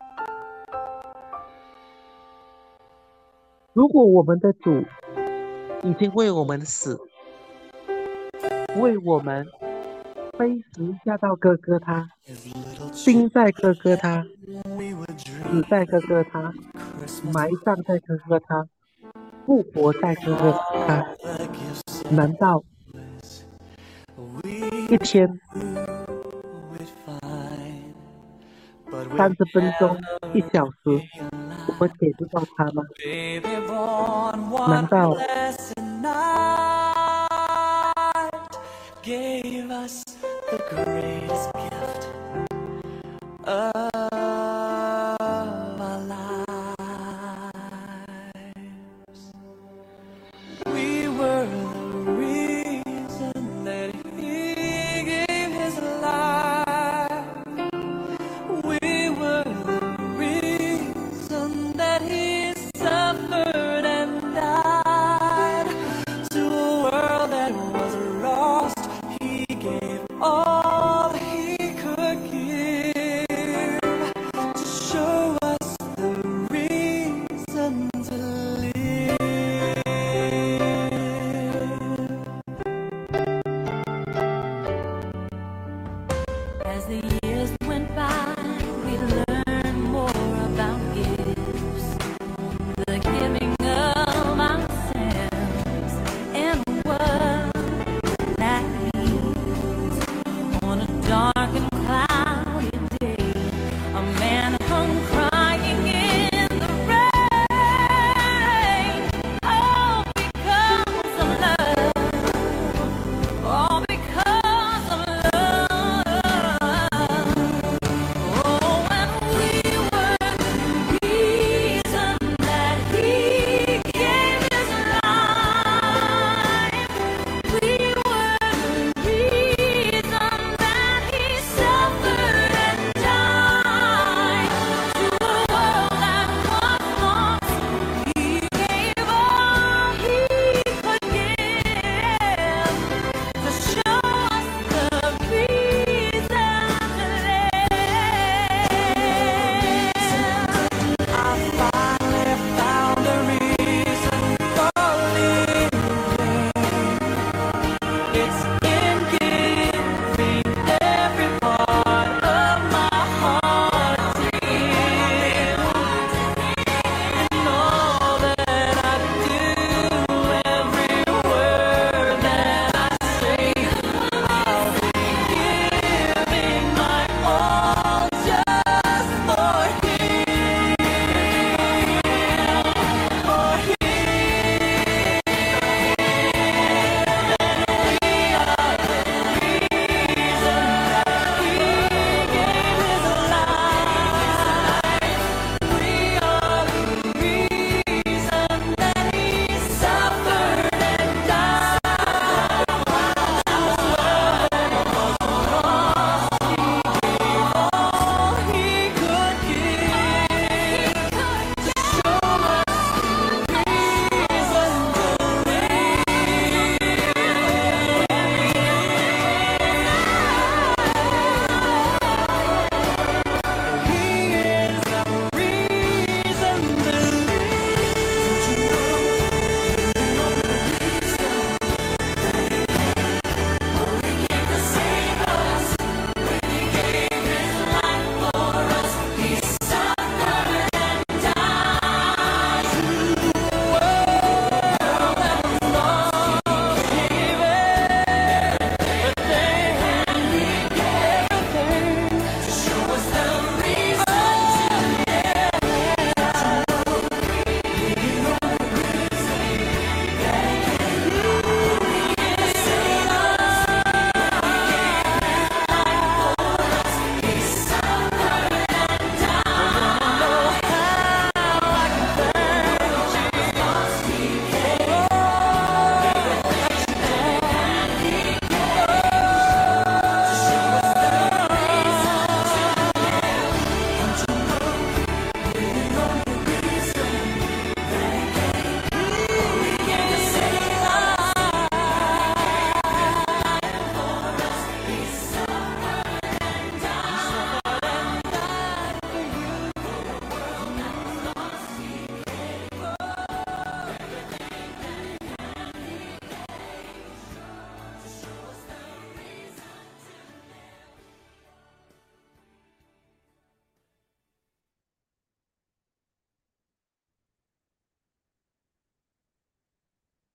如果我们的主已经为我们死，为我们背十下到哥哥他，钉在哥哥他，死在哥哥他，埋葬在哥哥他，复活在哥哥他，难道一天30分钟、1小时，我们给不到他吗？难道 gave us the greatest gift of our lives? We were the reason that he gave his life. We were the reason that he suffered and died. To a world that was lost, he gave all he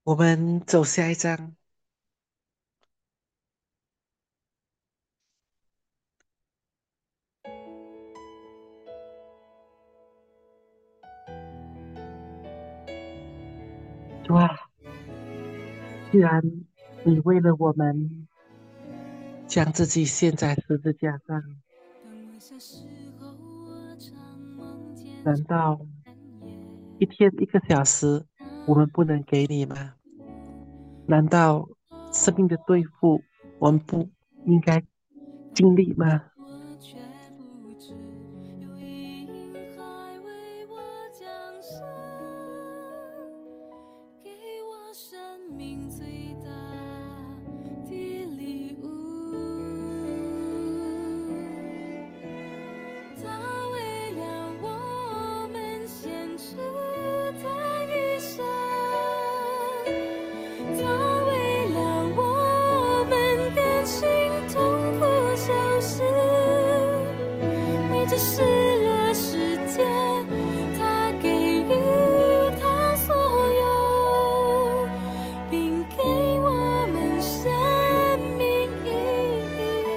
我们走下一章。主啊，既然你为了我们将自己献在十字架上，难道一天1个小时我们不能给你吗？难道生命的对付我们不应该经历吗？ 我却不知有一海为我降生，给我生命最大的礼物。他为了我们献出他一生，他为了我们甘心痛苦受死，为这失落世界，他给予他所有，并给我们生命意义。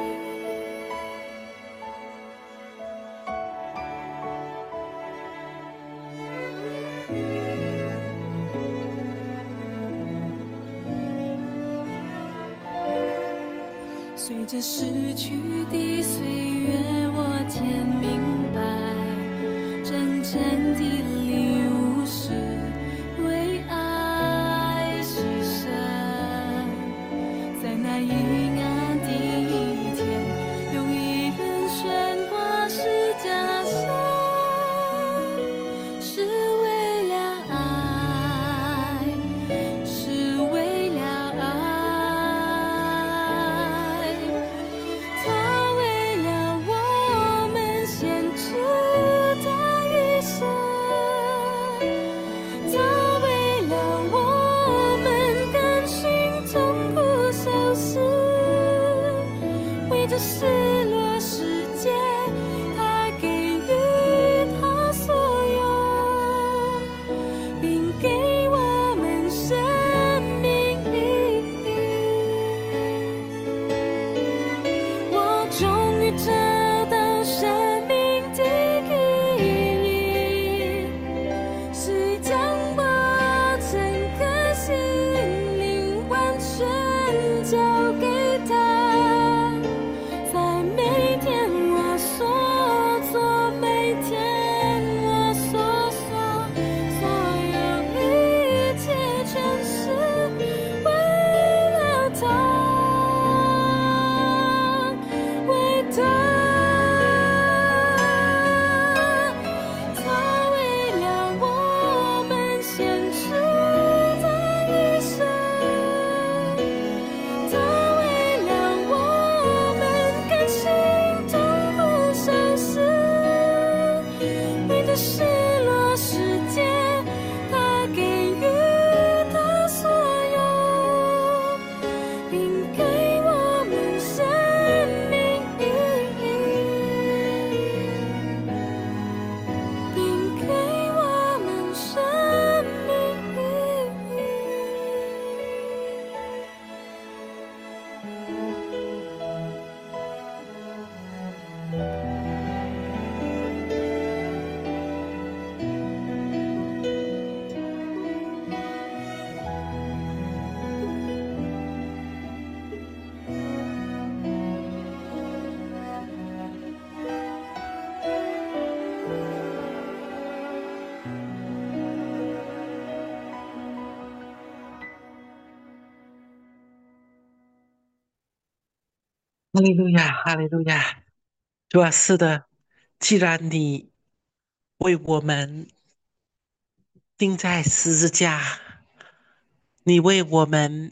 随着逝去的岁月，我渐明白，真正的礼物是为爱牺牲。在那阴暗的一天，有一人悬挂十架上，是为了爱，是为了爱。他为了我们献出他一生，他为了我们甘心痛苦受死，为这失落世界，他给予他所有，并给我们生命意义。我终于找到生命的意义，是将我整个心灵完全交给他，在每天我所做，每天我所说，所有一切全是为了他，为他。他为了我们献出他一生，他为了我们甘心痛苦受死，为这失落世界，他给予他所有，并给我们生命意义，并给我们生命意义。 哈利路亚，哈利路亚！主啊，是的，既然你为我们钉在十字架，你为我们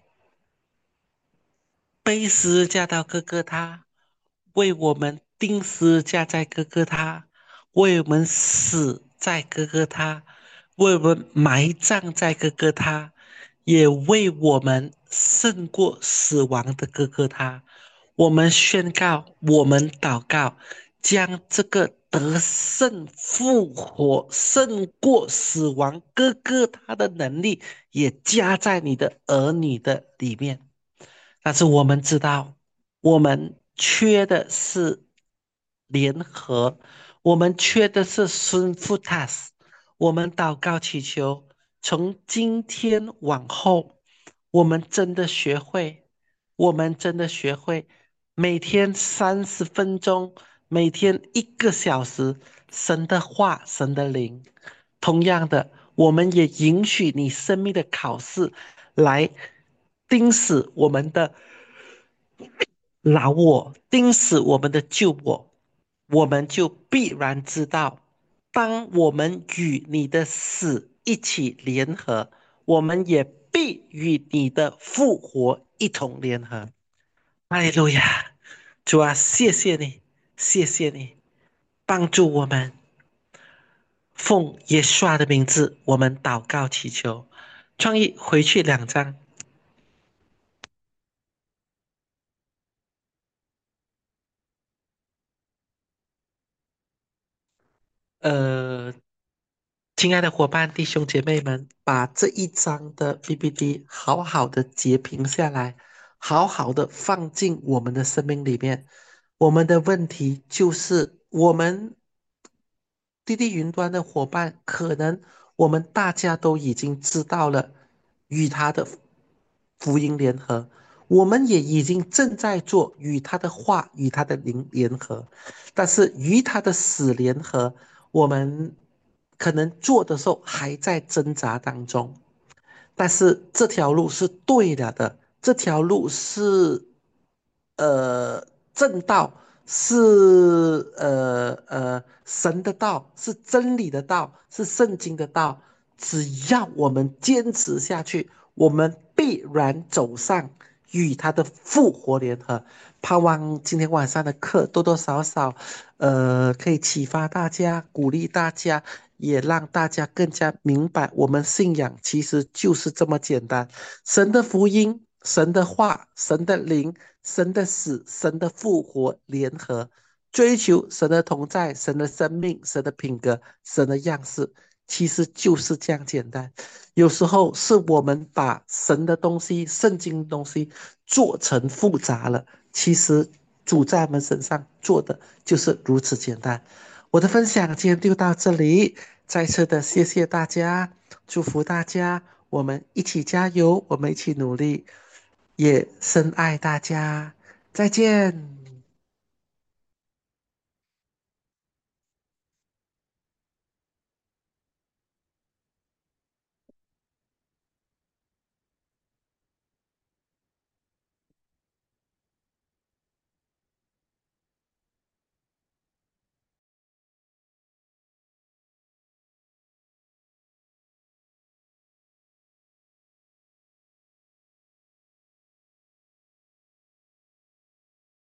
背十字架到哥哥他，为我们钉十字架在哥哥他，为我们死在哥哥他，为我们埋葬在哥哥他，也为我们胜过死亡的哥哥他。我们宣告，我们祷告，将这个得胜复活，胜过死亡，哥哥他的能力也加在你的儿女的里面。但是我们知道，我们缺的是联合，我们缺的是孙富塔斯。我们祷告祈求，从今天往后，我们真的学会，我们真的学会每天30分钟，每天1个小时，神的话，神的灵。同样的，我们也允许你生命的考试来盯死我们的老我，盯死我们的旧我，我们就必然知道，当我们与你的死一起联合，我们也必与你的复活一同联合。哈利路亚！主啊，谢谢你，谢谢你帮助我们。奉耶稣的名字，我们祷告祈求。创意回去2章。呃，亲爱的伙伴、弟兄姐妹们，把这一章的 PPT 好好的截屏下来，好好的放进我们的生命里面。我们的问题就是，我们滴滴云端的伙伴，可能我们大家都已经知道了与他的福音联合，我们也已经正在做与他的话、与他的灵联合，但是与他的死联合，我们可能做的时候还在挣扎当中。但是这条路是对的，这条路是正道，是神的道，是真理的道，是圣经的道。只要我们坚持下去，我们必然走上与他的复活联合。盼望今天晚上的课多多少少，可以启发大家，鼓励大家，也让大家更加明白，我们信仰其实就是这么简单。神的福音、神的话、神的灵、神的死、神的复活联合，追求神的同在、神的生命、神的品格、神的样式，其实就是这样简单。有时候是我们把神的东西、圣经的东西做成复杂了，其实主在我们身上做的就是如此简单。我的分享今天就到这里，再次的谢谢大家，祝福大家，我们一起加油，我们一起努力，也深爱大家，再见。